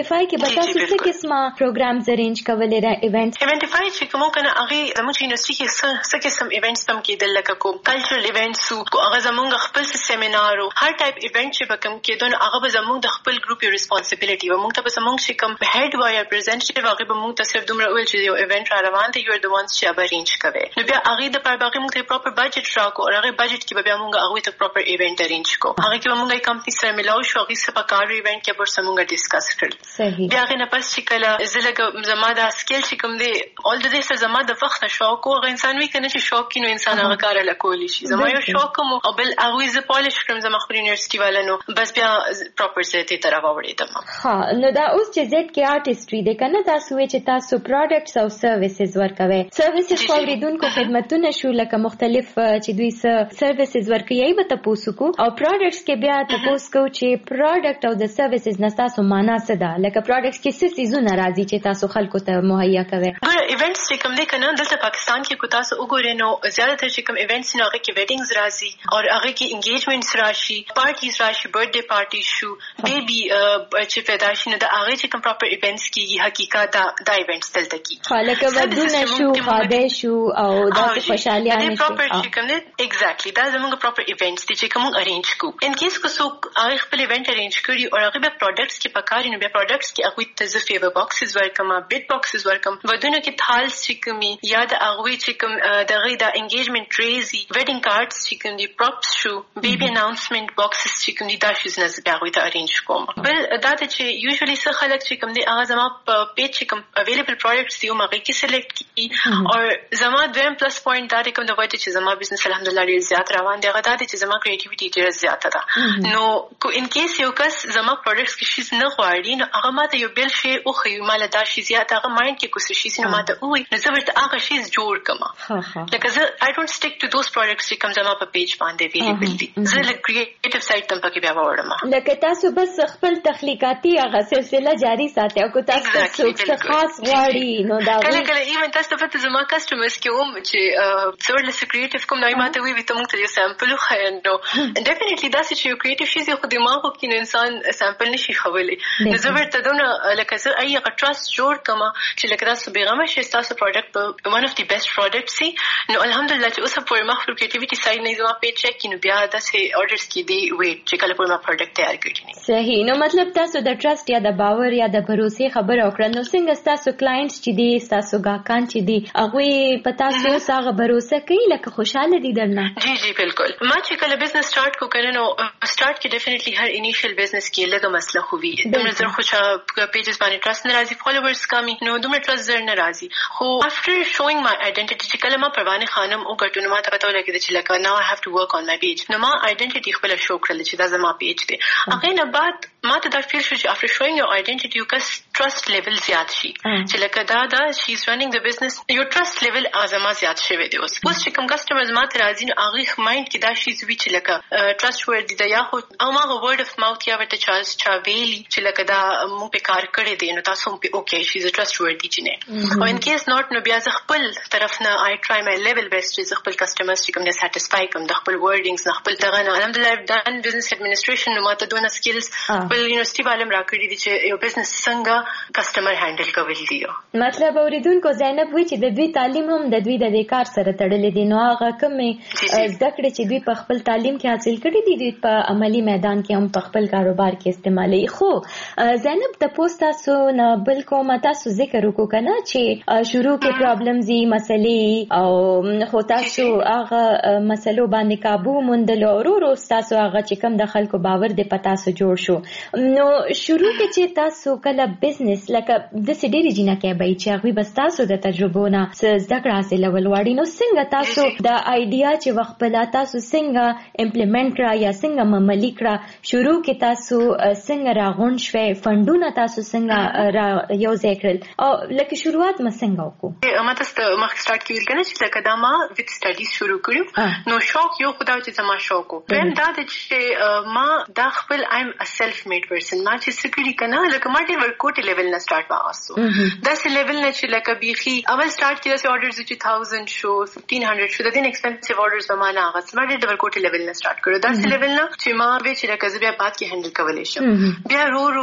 S17: ایونټیفای کې به تاسو څه قسمه پروګرامز ارینج کولې را
S18: ایونټیفای چې کوم کنه هغه زموږ یونیورسيټي کې څه قسم ایونټس تم کېدل لکه کوم کلچرل ایونټس او هغه زموږ خپل سیمینار او هر ټایپ ایونټ چې به کوم کېدون هغه به زموږ د خپل ګروپ یو ریسپانسیبিলিټي و موږ ته به زموږ چې کوم هډ وای ریپرزینټیټیو هغه به موږ ته صرف دومره ویل چې یو ایونټ را روان دی یو د وانس چې به ارینج کوي نو بیا هغه د پر باقي موږ ته پراپر بجټ راکو او هغه بجټ کې به بیا موږ هغه ته پراپر ایونټ ارینج کو هغه کې به موږ یو کمپنی سره ملاو شو هغه څه په کار ایونټ کې پر سمونګه ډیسکس کړل بیا هغه نه پس چې کله زلګ زما دا سکیل چې کوم دی اول د دې سره زما د وخت شوق او انسان وی کنه چې شوق کینو انسان هغه کار له کولی شي زما یو شوق کوم او بل هغه ز پالیش کړم زما خپل یونیورسيټي والانو بس بیا پراپر ځای ته راوړې
S17: ها نو دا اوس چې زیات کې آرټستري ده کنه تاسو چې تاسو پروډکټس او سرویسز ورکوي سرویسز کوریدونکو خدماتونه شو لکه مختلف چې دوی سرویسز ورکوي به تاسو کو او پروډکټس کې بیا تاسو کو چې پروډکټ او د سرویسز نه تاسو معنا څه ده لکه پروډکټس کې څه سيزونه راځي چې تاسو خلکو ته مهیا کوي
S18: ګور ایونټس چې کوم دي کنه دلته پاکستان کې کو تاسو وګورئ نو زیاتره چې کوم ایونټس نه هغه کې ویډینګز راځي او هغه کې انګیجمنټس راشي پارټیز راشي برثډے پارټي شو بیبي چې پیدا شي نو دا هغه چې کوم پراپر ایونټس کې حقیقت دا ایونټس دلته کې
S17: خلک ودونه شو خاده شو او دا خوشالي نه شي
S18: پراپر چې کوم ایگزیکټلی دا زموږ پراپر ایونټس دي چې کوم ارینج کو ان کیس کو سو هغه خپل ایونټ ارینج کړي او هغه به پروډکټس کې پکاري نو به پروډکټس کې هغه ته ز فیور باکسز ورکم بیت باکسز ورکم ودونه کې تھال چې کومي یا د هغه چې کوم دغه د انګیجمنٹ ټریزي ویډینګ کارتس چې کوم دي پروپس شو بیبي اناونسمنت باکسز چې کوم دي دا شیز نه زه هغه ته ارینج کوم بل دا چې یوزولي څه خلک چې کوم دي هغه زما په پیج چې کوم اویلیبل پروډکټس دي هغه کې سلیکټ کی او زما دویم پلس پوینټ دا کوم د وجه چې زما بزنس الحمدلله ډیر زیات روان دی هغه دا چې زما کریټیویټي ډیر زیات ده نو کو ان کیس یو کس زما پروډکټس کې شیز نه غواړي نو هغه ماته یو بل شی او خو مال دا شی زیات هغه مایند کې کوم شی نو ماته وای نو زه ورته هغه شیز جوړ کما لکه زه I don't stick to those products چې کوم زما په پیج باندې ویلیبل دي زه لکه کریټیو سایت تم پکې بیا وړم
S17: لکه تاسو بس خپل تخلیقاتي هغه سلسله جاری ساتي او کو تاسو څه خاص غواړي نو دا
S18: کله کله ایون تاسو په زما کسٹمرز کې چې څورل سکریټیو کوم نو ماته وی ته موږ ته یو سامپل خو نو ډیفینیټلی دا چې یو کریټیو شي خو دماغ کې انسان سامپل نشي خولی نو زه ورته دونه لکه زه ایغه ټرست جوړ کما چې لکه تاسو بیغمه شي تاسو پروډکټ one of the best products سي نو الحمدلله چې اوس په ما خپل کریټیویټي سایډ نه زما پیج چک کینو بیا د سه اورډرز کې دی ویټ چې کله په ما پروډکټ تیار کړی
S17: صحیح نو مطلب تاسو د ټرست یا د باور یا د باور خبره وکړه نو څنګه تاسو کلاینټس چې دي تاسو ګاکان چې دي هغه په تاسو سره باور کوي لکه خوشاله دي درنه
S18: جی بالکل ما چې کله بزنس سٹارټ کو کړم نو سٹارټ کې ډیفینیټلی هر انیشل بزنس کې لږه مسله خو وی د نظر خو چې پیجز باندې ټرست ناراضي فالوورز کمی نو دومره ټرست زر ناراضي خو افټر شوینګ مای آیډنټیټی چې کله ما پروانه خانم او ګټونه ما ته پته ولګید چې لکه نو I have to work on my page نو ما آیډنټیټی خپل شو کړل چې دا زما پیج دی هغه نه بعد ما ته دا فیل شو چې افټر شوینګ یور آیډنټیټی یو کس ټرست لیول زیات شي چې لکه دا شي از رننګ د بزنس یو ټرست لیول ازما زیات شوی دی اوس چې کوم کسٹمرز ما ته راځي نو هغه مایند کې دا شي چې لکه ټرست وردی دا یا خو او ما ورډ اف ماوث یا ورته چا ویلی چې لکه دا مو په کار کړی دی نو تاسو په اوکے شي از ټرست وردی چې نه او ان کیس نوٹ نو بیا ز خپل طرف نه آی ټرای مای لیول بیسټ چې خپل کسٹمرز چې کوم نه سټیسفای کوم د خپل ورډینګز نه خپل دغه نه الحمدلله دان بزنس ایڈمنسټریشن نو ماته دونه سکلز خپل یونیورسيټي بالم راکړي دي چې یو بزنس څنګه کسٹمر هندل کوي دی
S17: مطلب اوریدونکو زینب وی چې د دوی تعلیم هم د دوی د کار سره تړلې دي نو هغه کومه ذکر چې دوی په خپل تعلیم کې حاصل کړي دي دوی په عملی میدان کې هم په خپل کاروبار کې استعمالي خو زینب د پوسټاسو نه بل کومه تاسو ذکر وکړو کنه چې شروع کې پرابلمز دي مسلې او خو تاسو هغه مسلو باندې काबू موندل او ورو تاسو هغه چې کوم د خلکو باور دی پتا سو جوړ شو نو شروع کې چې تاسو کله بزنس لکه د سډيري جنا کې به چې هغه بس تاسو د تجربو نه زده حاصل ولواړي نو څنګه تاسو د ایډیا چې وخت په تاسو څنګه امپلیمنٹ کړه یا څنګه عملی کړه شروع کې تاسو څنګه راغون شوي فندونه تاسو څنګه یو ذکر او لکه شروعات ما څنګه وکړو
S18: ما تاسو مخ سٹارټ کیول کنه چې لکه دا ما ویت سټډیز شروع کړو نو شوق یو خدای چې زما شوق وو دا چې ما دا خپل ایم ا سیلف میډ پرسن ما چې سکړی کنه لکه ما ډیر ورکوټ لیول نه سٹارټ واغستو دا سه لیول نه چې لکه بیخي اول سٹارټ کړه چې اورډرز چې 1000 شو 1500 شو د دین ایکسپنسیو اورډرز به ما نه غوښتل ما ډیر ورکوټ لیول نه سٹارټ کړو دا سه لیول نه چې ما به چې لکه زه بیا بعد کې هندل کولای شم بیا رو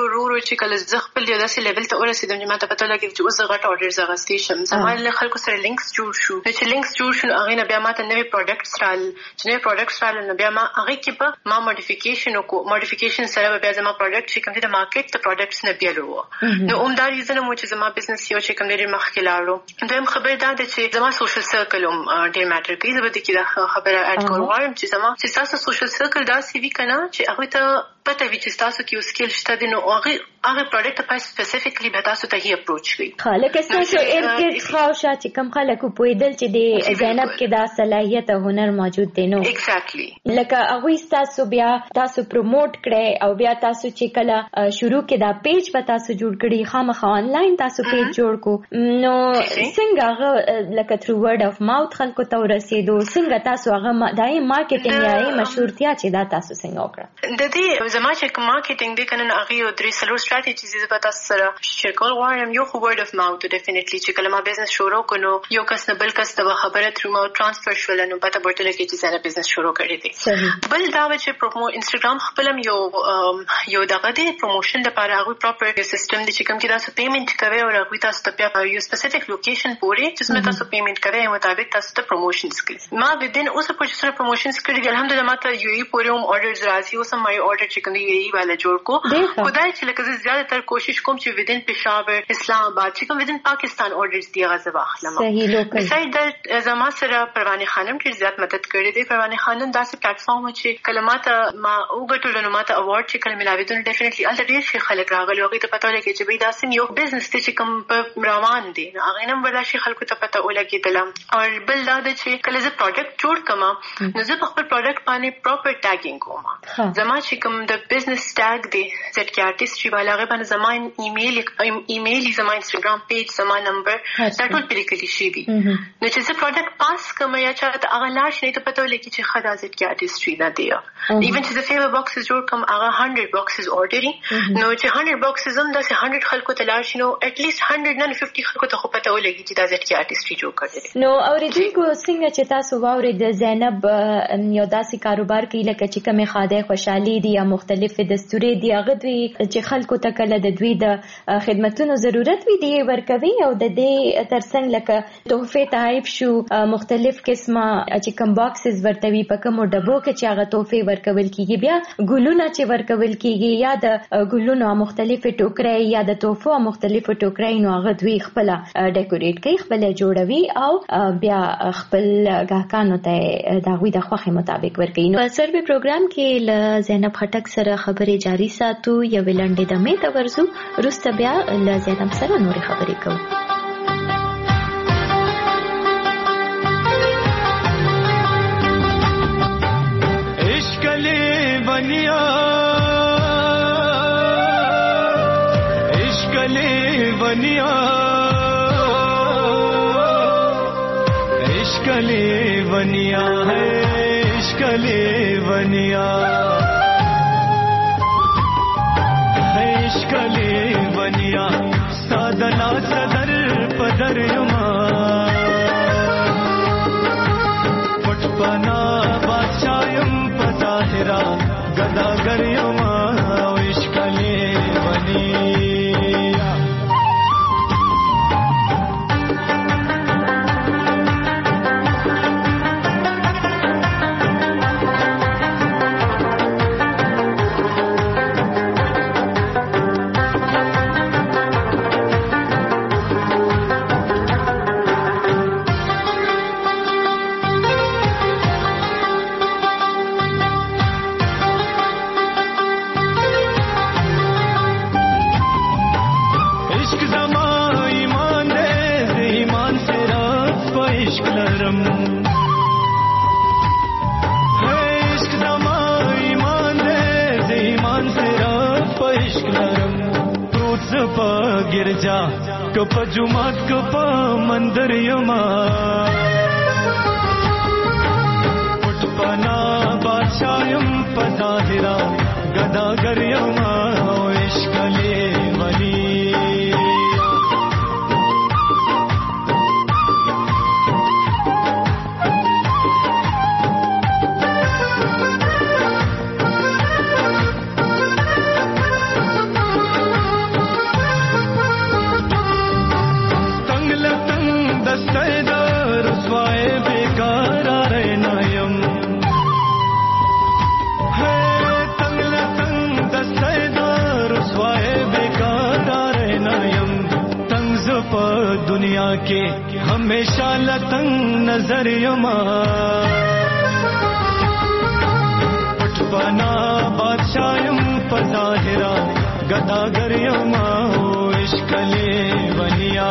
S18: ورو چې کله زه خپل یو داسې لیول ته ورسېدم چې ماته پته لګېده چې اوس زه غټ اورډرز اخیستی شم. زما له خلکو سره لینکس جوړ شو. چې لینکس جوړ شو هغې نه بیا ماته نوي پروډکټس رال. چې نوي پروډکټس رال نو بیا ما هغې کې به ما موډیفیکیشن وکړو. موډیفیکیشن سره به بیا زما پروډکټ چې کوم دی د مارکیټ د پروډکټس نه بیل وو. نو همدا ریزن مو چې زما بزنس یو چې کوم دی مخکې لاړو. دویم خبره دا ده چې زما سوشل سرکل هم ډېر میټر کوي. زه به دې کې دا خبره اډ کول غواړم چې تاسو سوشل سرکل داسې وي که نه چې هغوی ته پته وي چې تاسو کې یو سکیل شته دی نو هغه پروډکټ ته سپیسیفیکلی به تاسو ته یې اپروچ کوي.
S17: لکه ستاسو ارګرد خواوشا چې کوم خلک پوهېدل چې د زینب کې دا صلاحیت او هنر موجود دی نو
S18: ایگزیکټلی
S17: لکه هغوی ستاسو بیا تاسو پروموټ کړئ او بیا تاسو چې کله شروع کې دا پیج به تاسو جوړ کړي خامخا آنلاین تاسو پیج جوړ کو نو څنګه هغه لکه تھرو ورډ اف ماوث خلکو ته ورسېدو څنګه تاسو هغه دای مارکیټینګ یا مشهورتیا چې دا تاسو څنګه وکړه؟
S18: د دې زما چې مارکیټینګ دی کنه هغه یو درې څلور ستراتیجیز زه به تاسو سره شیر کول غواړم. یو خو ورډ اف ماوث ډیفینیټلی چې کله ما بزنس شروع کړو یو کس نه بل کس ته خبره تھرو ماوث ټرانسفر شول نو پته ورته لګی چې څنګه بزنس شروع کړی دی. بل دا چې انستګرام خپلم یو دغه دی پروموشن لپاره هغه پراپر سیستم دی چې کوم کې تاسو پیمنٹ کوي او هغه تاسو ته بیا یو سپیسیفیک لوکیشن پورې چې سم تاسو پیمنٹ کوي مطابق تاسو ته پروموشنز کوي. ما ودین اوس په چې پروموشنز کړی الحمدلله ماته یو ای پورې هم اورډرز راځي اوس ما یو اورډر چې کوم دی یو ای والا جوړ کو خدای چې لکه زه زیاده تر کوشش کوم چې ودین پېښور اسلام آباد چې کوم ودین پاکستان اورډرز دی غزه واخلم. بساید د زما سره پروانه خانم ډېر زیات مدد کړې دی. پروانه خانم داسې پلیټفارم چې کلمات ما وګټل نو ماته اوارډ چې کله ملاویدون ډیفینیټلی الته ډېر شي خلک راغلي هغه ته پته ولګي چې به داسې یو بزنس دی چې کوم په روان دی هغه نم ولا شي خلکو ته پته ولګیدل. او بل دا چې کله زه پروډکټ جوړ کما نو زه په خپل پروډکټ باندې پراپر ټاګینګ کوم. زما چې کوم د بزنس ټاګ دی زد کې آرټیست چې بالا غبن زمان ایمیل زما انستګرام پیج زما نمبر دا ټول پرې کلی شي دي. نو چې زه پروډکټ پاس کوم یا چاته هغه لاش نه ته پته ولګي چې خدا زد کې آرټیست نه دی. ایون چې زه فیور باکسز جوړ کوم هغه 100 باکسز اورډري نو چې 100 باکسز هم د 100 خلکو ته لاش نو اټ لیست 150 خلکو ته خو پته ولګي چې دا زد کې آرټیست جوړ کړی.
S17: نو اوریدونکو څنګه چې تاسو واورید زینب یو داسې کاروبار کوي لکه چې کومه خاده خوشحالي دي یا مختلف دستوري دي هغه دوی چې خلکو ته کله د دوی د خدمتونو ضرورت وي دی ورکوي او د دې ترڅنګ لکه تحفه تحایف شو مختلف قسمه چې کوم باکسز ورتوي په کوم ډبو کې چې هغه تحفه ورکول کیږي بیا ګلونه چې ورکول کیږي یا د ګلونو مختلف ټوکرای یا د تحفو مختلف ټوکرای نو هغه دوی خپل ډیکوریټ کوي خپل جوړوي او بیا خپل ګاهکانو ته د غوي د خوخه مطابق ورکوي. نو سروي پروګرام کې ل زینب خټک سره خبرې جاری ساتو یا ولندې د می ته ورزو روسته بیا ل زینب سره نور خبرې کوو.
S16: عشق لیونیا عشق لیونیا عشق لیونیا ہے عشق لیونیا عشق لیونیا سادنا صدر پدر یما پټپنا بادشاہم پظاهرا گداگر یما عشق لیونیا गिरजा कप जुमात कप मंदिर यमा पुटपना बादशाहम पज़ाहिरा गदागर यमा इश्क लेवनी दुनिया के हमेशा लतंग नजर यमा पटवाना बादशाहम पजाहिरा गदागर यमा इश्कले वनिया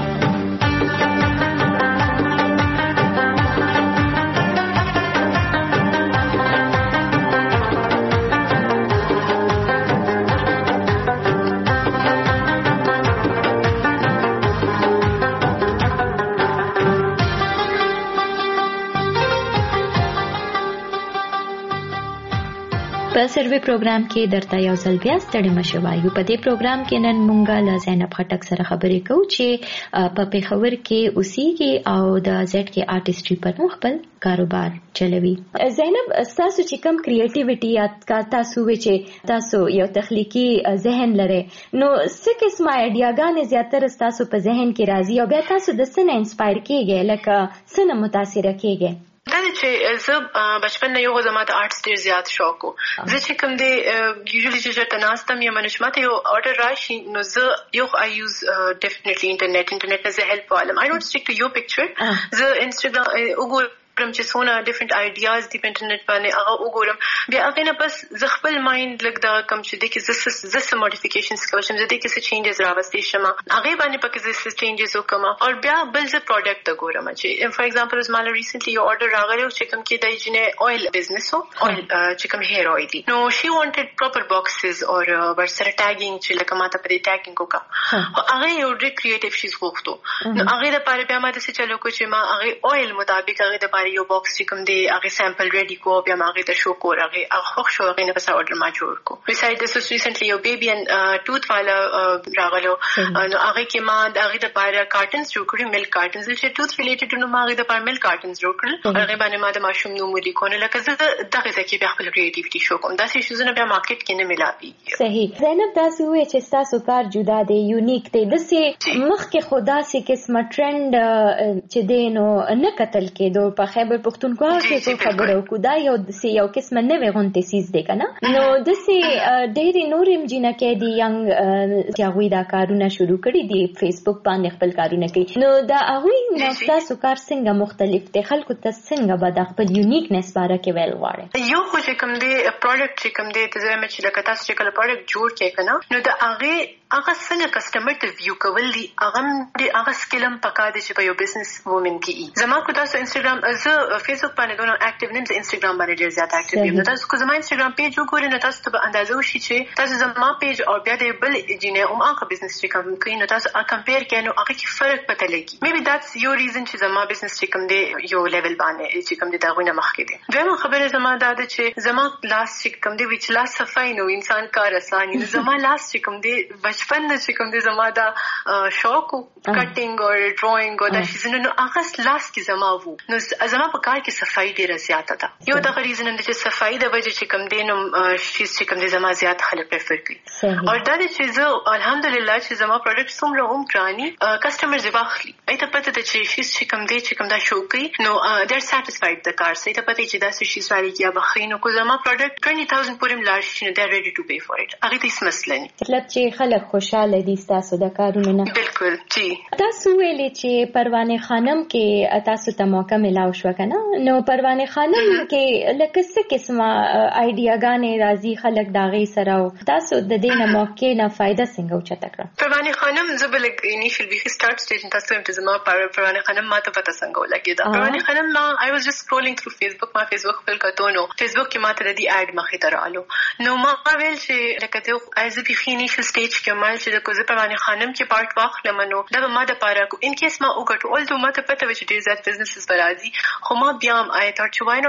S17: په سروي پروګرام کې درته یو ځل بیا ستړي مشو وایو. په دې پروګرام کې نن مونږه له زینب خټک سره خبرې کوو چې په پیښور کې اوسېږي او د زیډ کې آرټستري پر خپل کاروبار چلوي. زینب تاسو چې کوم کریټیویټي یا تاسو چې تاسو یو تخلیقي ذهن لرئ نو څه قسمه ایډیاګانې زیاتره تاسو په ذهن کې راځي او بیا تاسو د څه نه انسپایر کیږئ لکه څه نه متاثره کیږئ؟
S18: دا چې زه بچپن نه یو زما د آرټس ډیر زیات شوق و. زه چې کوم دی یوزلی چې چېرته ناستم یا منشمات یو آرډر راشي نو زه یو آی یوز ډیفینیټلی انټرنیټ نه زه هیلپ والم. آی ډونټ سټیک ټو یو پکچر. زه انسټاګرام وګورم چې څونه ډیفرنٹ آیډیاز دی په انټرنیټ باندې هغه وګورم بیا هغه نه بس زه خپل مایند لګ دا کم چې دی کې زه سم موډیفیکیشنز کوم چې دی کې څه چینجز راوستي شم هغه باندې پکې زه چینجز وکم او بیا بل زه پروډکټ وګورم چې فار ایگزامپل از مال ریسنټلی یو آرډر راغلی چې کوم کې د جنې اویل بزنس او اویل چې کوم هیر اویل دی نو شي وانټډ پراپر باکسز او ورسره ټاګینګ چې لکه ماته په دې ټاګینګ وکم هغه یو ډېر کریټیو شیز غوښتو نو هغه لپاره بیا ما د څه چلو کو چې ما هغه اویل مطابق هغه د یو باکس چې کوم دی هغه سیمپل ریډي کو بیا هغه ته شو کو هغه خوښ شو هغه نه پس اورډر ما جوړ کو. بسایډ دس ریسنټلی یو بیبي ان ټوث والا راغلو نو هغه کې ما هغه د پاره کارټنز جوړ کړی ملک کارټنز چې ټوث ریلیټډ نو ما هغه د پاره ملک کارټنز جوړ کړل هغه باندې ما د ماشوم نوم ولیکونه لکه زه دغه ځکه بیا خپل کریټیویټي شو کوم دا څه شوزونه بیا مارکیټ کې نه ملاوي.
S17: صحیح. زینب تاسو وې چې تاسو کار جدا دی یونیک دی د سه مخ کې خدا سي قسمه ټرند چې دینو نه قتل کېدو په خیبر پختونخوا کې څه خبره وکړه دا یو د سه یو قسمه نوې غونټه سیس دی کنه نو د سه ډېری نورم جنہ کې دی ینګ چې هغه دا کارونه شروع کړی دی فیسبوک باندې خپل کارونه کوي نو دا هغه نو تاسو کار څنګه مختلف دی خلکو ته څنګه به د خپل یونیکنس باره کې ویل غواړي
S18: یو خو چې کوم دی پروډکټ چې کوم دی ته زما چې لکه تاسو چې کله پروډکټ جوړ کړئ کنه نو دا هغه څنګه کسٹمر ته ویو کول دي هغه سکلم پکا دي چې په یو بزنس وومن کې زما کو تاسو انستګرام زه فیسبوک باندې دونه اکټیو نیم زه انستګرام باندې ډیر زیات اکټیو یم نو تاسو کو زما انستګرام پیج وګورئ نو تاسو ته اندازه وشي چې تاسو زما پیج او بیا د بل جنې هغه بزنس چې کوم کوي نو تاسو کمپیر کړئ نو هغه کې فرق پته لګي مې بي داتس یو ریزن چې زما بزنس چې کوم دی یو لیول باندې چې کوم دی دا غوښنه مخکې دي دویمه خبره زما دا ده چې زما لاس چې کوم دی وچ لاس صفای نو انسان کار آسان زما لاس چې کوم دی بچپن نه چې کوم دی زما دا شوق کټینګ او ډراینګ او دا شیزونه نو هغه لاس کې زما وو نو زما په کار کې صفای ډیره زیاته ده یو دا ریزن دی چې صفای د وجه چې کوم دی نو شیز چې کوم دی زما زیات خلک پریفر کوي او دا چې زه الحمدلله چې زما پروډکټ څومره هم ګراني کسٹمرز واخلي ایته پته ده چې شیز چې کوم دی چې کوم دا شو کوي نو دیر سټیسفاید د کار سره پته چې دا شیز والی یا بخینو کو زما پروډکټ 20000 پورم لارج شنو دیر ریډي ټو پے فور اټ هغه هیڅ مسله نه
S17: مطلب چې خلک خوشاله دي تاسو د کارونه نه
S18: بالکل جی
S17: تاسو ویلې چې پروانه خانم کې تاسو ته موقع ملاو شو کنه نو پروانه خانم کې لکه څه قسمه آیډیاګانې راځي خلک داغي سره تاسو د دې نه موقع نه فائدہ څنګه اوچته کړ
S18: پروانه خانم زبل انیشل وی سٹارټ سټیج تاسو ته زما پروانه خانم ماته پته څنګه ولګی دا پروانه خانم ما I was just scrolling through Facebook ما فیسبوک خپل کتو نو فیسبوک کې ماته د دې اډ مخې ته رالو نو ما ویل چې لکه ته ایز ا انیشل سټیج کې ما چې د کوزه پروانه خانم کې پارت واخلم نو دا ما د پاره کو ان کیس ما وګټو اول دوه ماته پته و چې ډیر زیات بزنسز برازي خو ما بیا آی ثاټ چې وای نو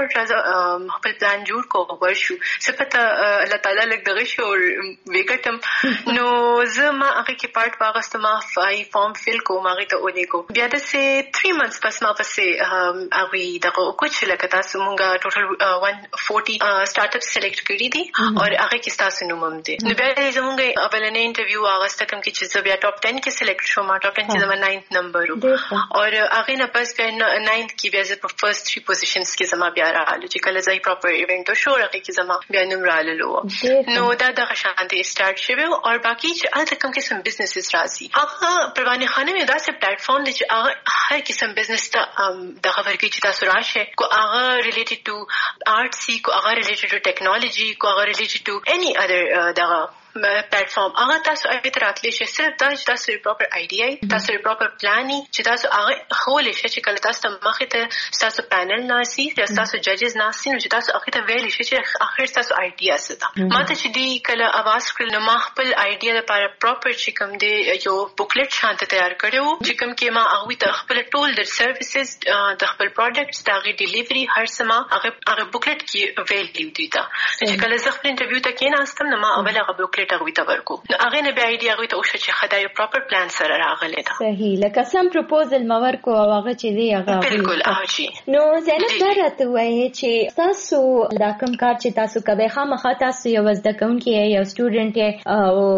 S18: خپل پلان جوړ کو ورشو سپته الله تعالی لګ دغه شو وګټم نو زه ما هغه کې پارت واغستم ما فارم فل کو ما غته اونې کو بیا د سه 3 months پس ما پسې هغه دغه کوچ لکه تاسو مونږه ټوټل 140 سٹارټ اپ سلیکټ کړی دي او هغه کې تاسو نوم هم دي نو بیا زمونږ اولنې انټرویو انټرویو اغسته کوم کې چې زه بیا ټاپ 10 کې سلیکټ شوم. ټاپ 10 کې زما 9th نمبر او هغه نه پس کې 9th کې بیا زه په فرست 3 پوزیشنز کې زما بیا راغلو چې کله ځای پراپر ایونت شو هغه کې زما بیا نوم رالو. نو دا د شانتي سٹارټ شوه او باقي چې الته کوم قسم بزنسز راځي هغه پروانه خانه مې دا سه پلیټفارم دی چې هغه هر قسم بزنس ته د خبرې کې چې تاسو راشه کو هغه ریلیټډ ټو آرټ سی کو هغه ریلیټډ ټو ټیکنالوژي کو هغه ریلیټډ ټو any other دغه پلیټفارم هغه تاسو ایت راتلی شي صرف دا چې تاسو پراپر آیډیا تاسو پراپر پلانینګ چې تاسو هغه خول شي چې کله تاسو مخې ته تاسو پینل ناسي تاسو ججز ناسي نو چې تاسو هغه ته ویل شي چې اخر تاسو آیډیا څه ده ماته چې دی کله اواز کړل نو ما خپل آیډیا لپاره پراپر چې کوم دی یو بوکلیټ شانته تیار کړو چې کوم کې ما هغه ته خپل ټول د سرویسز د خپل پروډکټس د هغه ډیلیوري هر سما هغه بوکلیټ کې ویل دی تا چې کله زه خپل انټرویو ته کېناستم نو ما اول هغه بوکلیټ هغه ته ورکو هغه نه بیا ایډیا هغه ته او چې خدای پراپر پلان سره راغلی دا
S17: صحیح لکه سم پروپوزل ما ورکو او هغه چې دی هغه
S18: بالکل اچي
S17: نو زینب دا راته وایي چې تاسو دا کوم کار چې تاسو کوي خامخا تاسو یو زده کوونکی یو سټوډنټ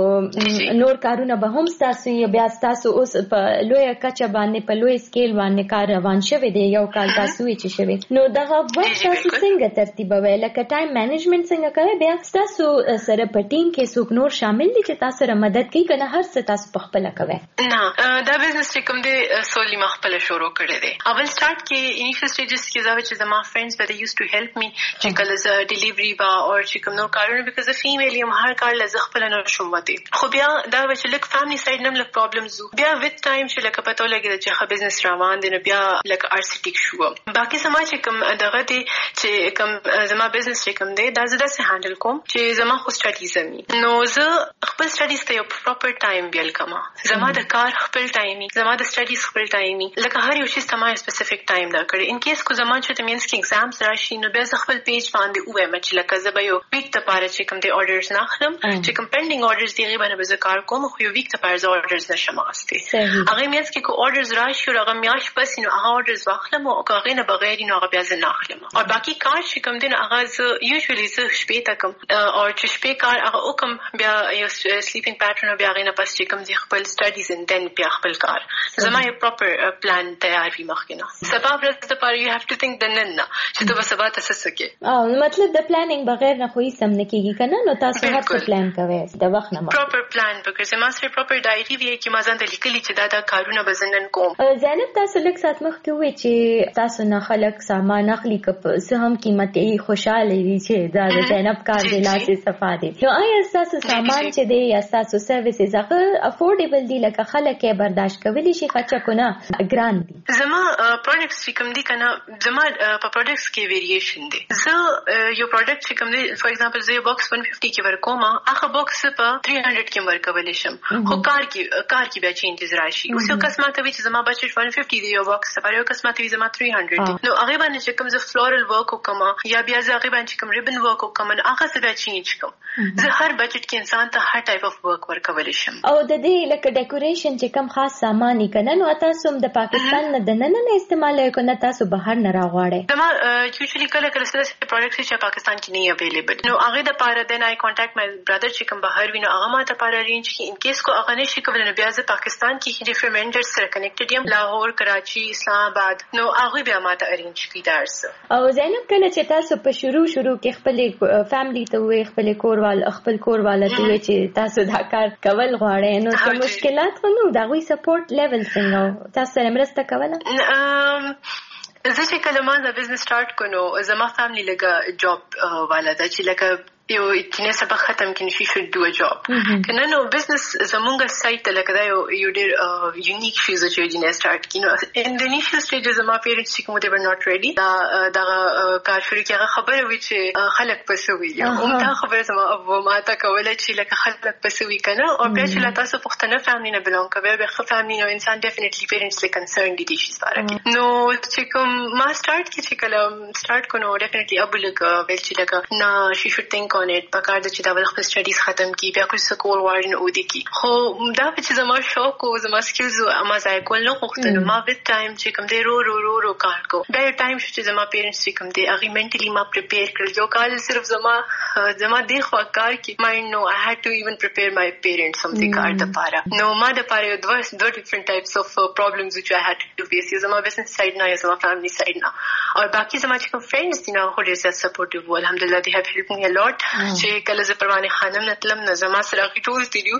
S17: او نور کارونه به هم تاسو بیا تاسو اوس په لوی کچه باندې په لوی سکیل باندې کار روان شوی دی یو کال تاسو چې شوی نو دغه وخت تاسو څنګه ترتیبوي لکه ټایم مینجمنت څنګه کوي بیا تاسو سره په ټیم کې څوک نور شامل دي چې تاسو سره مدد کوي کنه هر څه تاسو په خپل کوي
S18: نه دا بزنس کوم دی سولي مخبل شروع کړی دی اول سٹارټ کې انیشل سټیجز کې دا چې زما فرندز به یوز ټو هیلپ می چې کله ز ډیلیوری با او چې کوم نور کارونه بیکاز فیمیل یم هر کار لزه خپل نه شوم وته خو بیا دا چې لک فیملی ساید نم لک پرابلمز بیا وذ ټایم چې لک پته لګی چې خه بزنس روان دی نو بیا لک ارټسټیک شو باقي سما چې کوم دغه دی چې کوم زما بزنس چې کوم دی دا زده سه هانډل کوم چې زما خو سټډیز می نو زه خپل سټډیز ته یو پراپر ټایم بیل کما زما د کار خپل ټایمي زما د سټډیز خپل ټایمي لکه هر یو شی ته ما سپیسیفیک ټایم دا کړی ان کیس کو زما چې مینس کې ایگزامز راشي نو بیا خپل پیج باندې وایم چې لکه زه به یو ویک ته پاره چې کوم دی اورډرز ناخلم چې کوم پینډینګ اورډرز دی غیبه به زه کار کوم خو یو ویک ته پاره اورډرز نشم اغستې هغه مینس کې کو اورډرز راشي هغه میاش پس نو هغه اورډرز واخلم او هغه نه بغیر نو هغه بیا زه ناخلم او باقي کار چې کوم دی هغه زه یوزولي زه شپې ته کوم او چې شپې کار هغه وکم بیا یو sleeping pattern بیا غینه پس چې کوم زی خپل سټډیز and then بیا خپل کار زما یو پراپر پلان تیار وي مخکې سبا ورځ ته پاره you have to think the نن چې ته سبا تاسو سکه
S17: او مطلب د پلانینګ بغیر نه خو هیڅ هم نه کیږي کنه نو تاسو هر څه پلان کوئ د وخت نه
S18: پراپر پلان وکړئ زما سره پراپر ډایری وی چې ما ځان ته لیکلي چې دا کارونه بزنن کوم
S17: زینب تاسو لږ سات مخکې وی چې تاسو نه خلک سامان اخلي کپ زه هم قیمتي خوشاله دي چې دا د زینب کار د لاسه صفا دي نو آیا تاسو سامان چې دی یا تاسو سرویسز هغه افورډیبل دي لکه خلک یې برداشت کولی شي خرچه کنه ګران دي
S18: زما پروډکټس کوم دي کنه زما په پروډکټس کې ویریشن دي زه یو پروډکټ چې کوم دي فور ایگزامپل زه یو باکس 150 کې ورکوم هغه باکس په 300 کې ورکول شم خو کار کې بیا چینجز راشي اوس یو قسمه ته چې زما بجټ 150 دی یو باکس په یو قسمه ته زما 300 دي نو هغه باندې چې کوم زه فلورل ورک وکم یا بیا زه هغه باندې کوم ریبن ورک وکم هغه څه بیا چینج کوم زه هر بجټ کې انسان ته هر ټایپ اف ورک ورکول شم
S17: او د دې لکه ډیکوریشن چې کوم خاص سامان کنه نو تاسو د پاکستان نه د نن استعمال کنه تاسو بهر نه راغواړئ
S18: زما یوزلی کله څه پروډکټس چې پاکستان کې نه اویلیبل نو هغه د پاره دین آی کانټیکټ مای برادر چې کوم بهر وینو هغه ما ته پاره رینج کې ان کیس کو هغه نشي کولای نو بیا زه پاکستان کې ډیفرنٹ وینډر سره کنیکټډ یم لاهور کراچي اسلام آباد نو هغه بیا ما ته ارینج کی درس
S17: او زینب کله چې تاسو په شروع کې خپل فیملی ته وې خپل کورواله ته وې چې تاسو دا کار کول غواړئ نو څه مشکلات نو دا غوي سپورټ لیول څنګه تاسو سره مرسته کوله
S18: زه چې کله ما د بزنس سٹارټ کونو زما فیملی لګه جاب والا دا چې لکه یو کینه سبق ختم کین شي شو ډو ا جاب کنه نو بزنس زمونږ سایت لکه دا یو ډیر یونیک شیز چې جنې سٹارټ کینو ان د انیشل سټیجز ما پیرنټس چې کوم دې ور ناٹ ریډي دا کار شروع کیغه خبره وی چې خلک پسوي او دا خبره زما ابو ما تا کوله چې لکه خلک پسوي کنه او بیا چې تاسو پښتنه فیملی نه بلونګ کوي به خو فیملی نو انسان ډیفینیټلی پیرنټس له کنسرن دي شي سره نو چې کوم ما سٹارټ کی چې کله سٹارټ کونو ډیفینیټلی ابو لګ ویل چې لګ نه شي شوډ ثینک on it پکار د چې دا ول خپل سټډیز ختم کی بیا کوم سکول وارن او دي کی خو دا چې زما شوق او زما سکلز او ما ځای کول نو وختونه ما ویت ټایم چې کوم دی رو کار کو دا ټایم چې زما پیرنټس چې کوم دی هغه منټلی ما پریپیر کړل یو کال صرف زما دی خو کار کی مایند نو I had to even prepare my parents something کار د پاره نو ما د پاره دوه different types of problems which I had to face زما business side نه زما family side نه او باقي زما چې کوم friends دي نه خو ډېر زیات supportive الحمدلله they have helped me a lot چې کله ز پروانه خانم نتلم نه زما سره ټول تیریو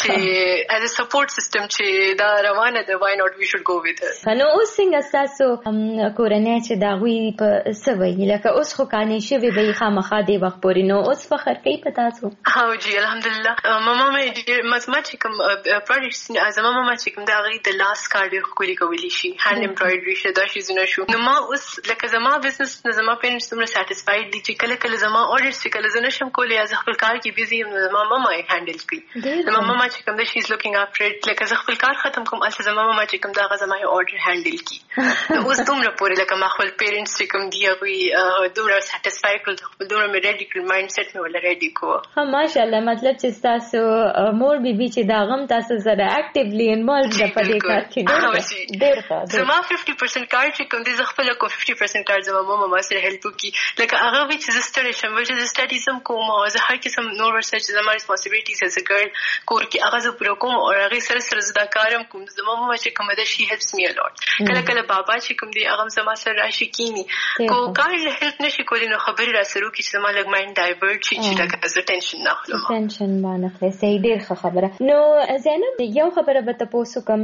S18: چې as a support system چې دا روانه ده why not we should go with it
S17: نو اوس څنګه تاسو کورنۍ چې دا غوي په سوي لکه اوس خو کانې شوی به خامخا دی وخت پورې نو اوس فخر کوي په تاسو
S18: ها جی الحمدلله ماما مې مزما چې کوم پروډکټس زما ماما چې کوم دا غي د لاس کار ډېر کولی کولی شي هاند امبرايډري شه دا شي زونه شو نو ما اوس لکه زما بزنس زما پیرنټس دومره سټیسفاید دي چې کله زما اورډرز چې کله زنه شم کولای از خپل کار کې بیزی زما ماما یې هانډل کوي زما ماما چې کوم دا شي از لوکینګ افټر اټ لکه زه خپل کار ختم کوم البته زما ماما چې کوم دا زما یې اورډر هانډل کوي نو اوس دومره پورې لکه ما خپل پیرنټس چې کوم دی هغه دومره سټیسفاید کړل خپل دومره مې ریډي کړل مایند سیټ مې ولا ریډي کو
S17: ها ماشاءالله مطلب چې تاسو مور بیبي چې دا غم تاسو سره اکټیولی انوالو ده په دې کار کې ډېر ښه
S18: زما 50% کار چې کوم دی زه خپل کو 50% کار زما ماما سره هیلپ کوي لکه هغه وی چې زستړې شم چې زه سټډیزم کوم او زه هر قسم نور ورسچ زما ریسپانسیبিলিټیز از ا ګرل کور کې هغه زه پوره کوم او هغه سره زدا کارم کوم زما ماما چې کوم ده شي هیلپس می ا لوټ کله بابا چې کوم دی هغه زما سره راشي کینی کو کار له هیلپ نشي کولی نو خبري را سره کی چې زما لګ مایند ډایورټ شي چې لکه زه ټینشن نه اخلم
S17: ټینشن باندې خلاص ډېر خبره نو زینب یو خبره به تاسو کوم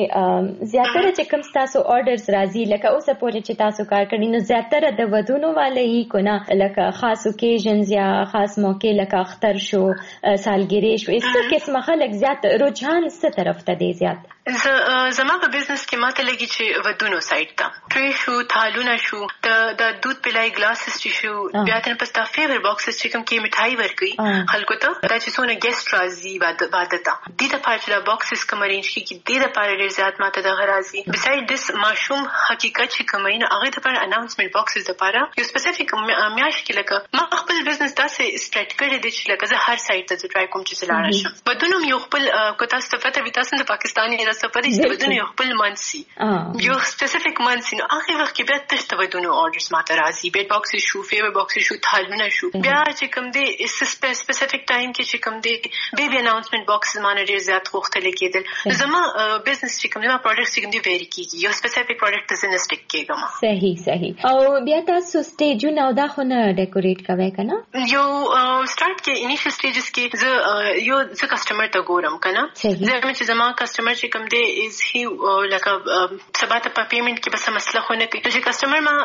S17: چې زیاتره چې کوم تاسو اورډرز راځي لکه اوس پورې چې تاسو کار کړی نو زیاتره د ودونو والے هی کو نه لکه خاص اوکیژنز یا خاص موقع لکه اختر شو سالګری شو اس قسمه خلک زیات رجحان څه طرف ته دی زیات
S18: زما په بزنس کې ماته لګي چې ودونو سایت ته ټری شو تالونه شو د دود پلای ګلاسز شو بیا تر پستا فیور باکسز چې کوم کې مఠای ورکي خلکو ته دا چې څونه ګیسټ راځي واده ته دې ته پاتې د باکسز کوم رینج کې دې د پاره ډیر زیات ماته د غرازي بساید دس ماشوم حقیقت چې کومین هغه د پاره اناونسمنت باکسز د پاره یو سپیسیفیک میاش کې لکه ما خپل بزنس تاسو سټارټ کړی دی چې لکه زه هر سایت ته ټرای کوم چې لاړ شم ودونو یو خپل کو تاسو ته پته وي تاسو د پاکستاني سفر چې ودونو یو خپل منسي یو سپیسیفیک منسي نو هغه وخت کې بیا تاسو ودونو اورډرز ماته راځي بیت باکس شو فیور باکس شو تالونه شو بیا چې کوم دی سپیسیفیک ټایم کې چې کوم دی بیبي اناونسمنت باکس مانه ډیر زیات وختل کېدل زما بزنس چې کوم دی پروډکټ چې کوم دی ویری کیږي یو سپیسیفیک پروډکټ ته نه سټیک کېږم
S17: صحیح او بیا تاسو سټیجونه او دا خو نه ډیکوریټ کوي کنه
S18: یو سٹارټ کې انیشل سټیجز کې زه کسٹمر ته ګورم کنه زه چې زما کسٹمر چې کوم دی از هی لکه سبا ته په پیمنٹ کې بس مسله خو نه کوي چې کسٹمر ما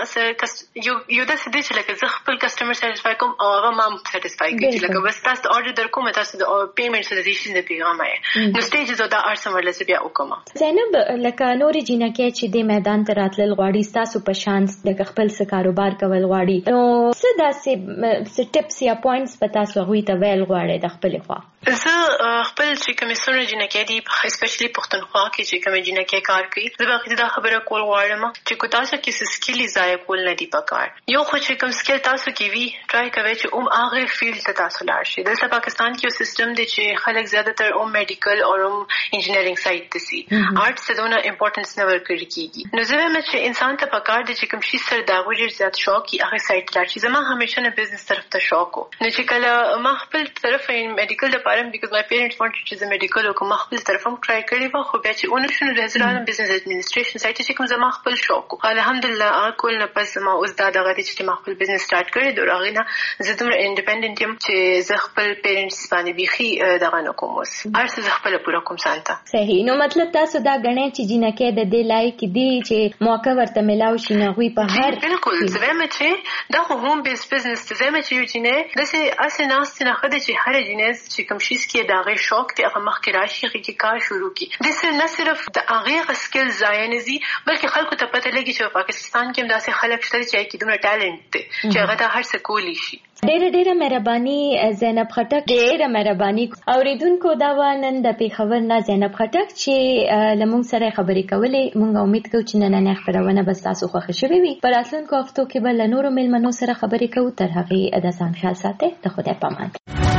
S18: یو د سدي چې لکه زه خپل کسٹمر سټیسفای کوم او هغه ما سټیسفای کوي لکه بس تاسو اورډر در کوم تاسو د پیمنٹ سره د شي نه پیغام آی نو سټیجز دا ارسم ورلسه بیا وکم
S17: زینب لکه نورې جنکه چې د میدان ته راتلل غواړي تاسو په شان د خپل څه کاروبار کول غواړي نو څه داسې ټیپس یا پوینټس په تاسو غوي ته ویل غواړي د خپل خوا
S18: زه خپل چې کوم سونه جنکه دي اسپیشلی پښتونخوا کې چې کوم جنکه کار کوي زه باقي دا خبره کول غواړم چې کو تاسو کې سکیل ضایع کول نه دی پکار یو خو چې کوم سکیل تاسو کې وی ټرای کوي چې هغه فیلډ ته تاسو لاړ شئ دلته پاکستان کې یو سیستم دی چې خلک زیاده تر میډیکل او انجینرینګ سایت ته سي آرټس ته دونه امپورټنس نه ورکړي کیږي نو زه وایم چې انسان ته پکار دی چې کوم شي سره دا ډیر زیات شوق یې هغه سایت لاړ شي زما همیشه نه بزنس طرف ته شوق نو چې کله ما خپل طرف میډیکل د پاره because my parents wanted to the medical او کوم خپل طرف هم ټرای کړی و خو بیا چې اون شنو د هزاران بزنس اډمنستریشن سایت چې کوم زما خپل شوق الحمدلله کول نه پس ما اوس دا دغه چې ما خپل بزنس سٹارټ کړی دوراغه نه زه دومره انډیپندنت یم چې زه خپل پیرنټس باندې بيخي دغه نه کوم اوس ارڅ زه خپل پوره کوم سانتا
S17: صحیح نو مطلب تاسو دا غنې چې جنکه د دې لایق دی چې موقع ورته ملاوي شي نه وي په هر
S18: بالکل زه مې چې دا هم بیس بزنس ته زه مې چې یو جنې دسه اسه ناس نه خدای چې هر جنې چې کوم شي کې داغه شوق ته هغه مخ کې راشي کې کار شروع کی د نه صرف د هغه سکل ځای نه زی بلکې خلکو ته پته لګي چې پاکستان کې داسې خلک شته چې دومره ټالنت دي چې هغه ته هر څه کولی شي.
S17: ډېره مهرباني زینب خټک، ډېره مهرباني. اوریدونکو دا و نن د پیښور نه زینب خټک چې لمونږ سره خبرې کولې. مونږ امید کوو چې نننۍ خبرونه به تاسو خوښ شوي وي. په راتلونکو هفتو کې به له نورو میلمنو سره خبرې کوو. تر هغې د ځان خیال ساتئ. د خدای په امان.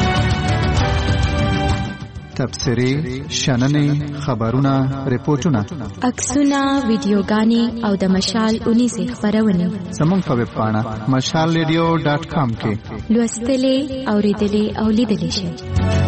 S1: تبصرې، شننې، خبرونه، ریپورتونه،
S19: عکسونه، ویډیوګانې او د مشال 19 خبرونه
S1: زموږ په ویب پاڼه mashalradio.com کې
S19: لوستلې، اوریدلې او لیدلې شئ.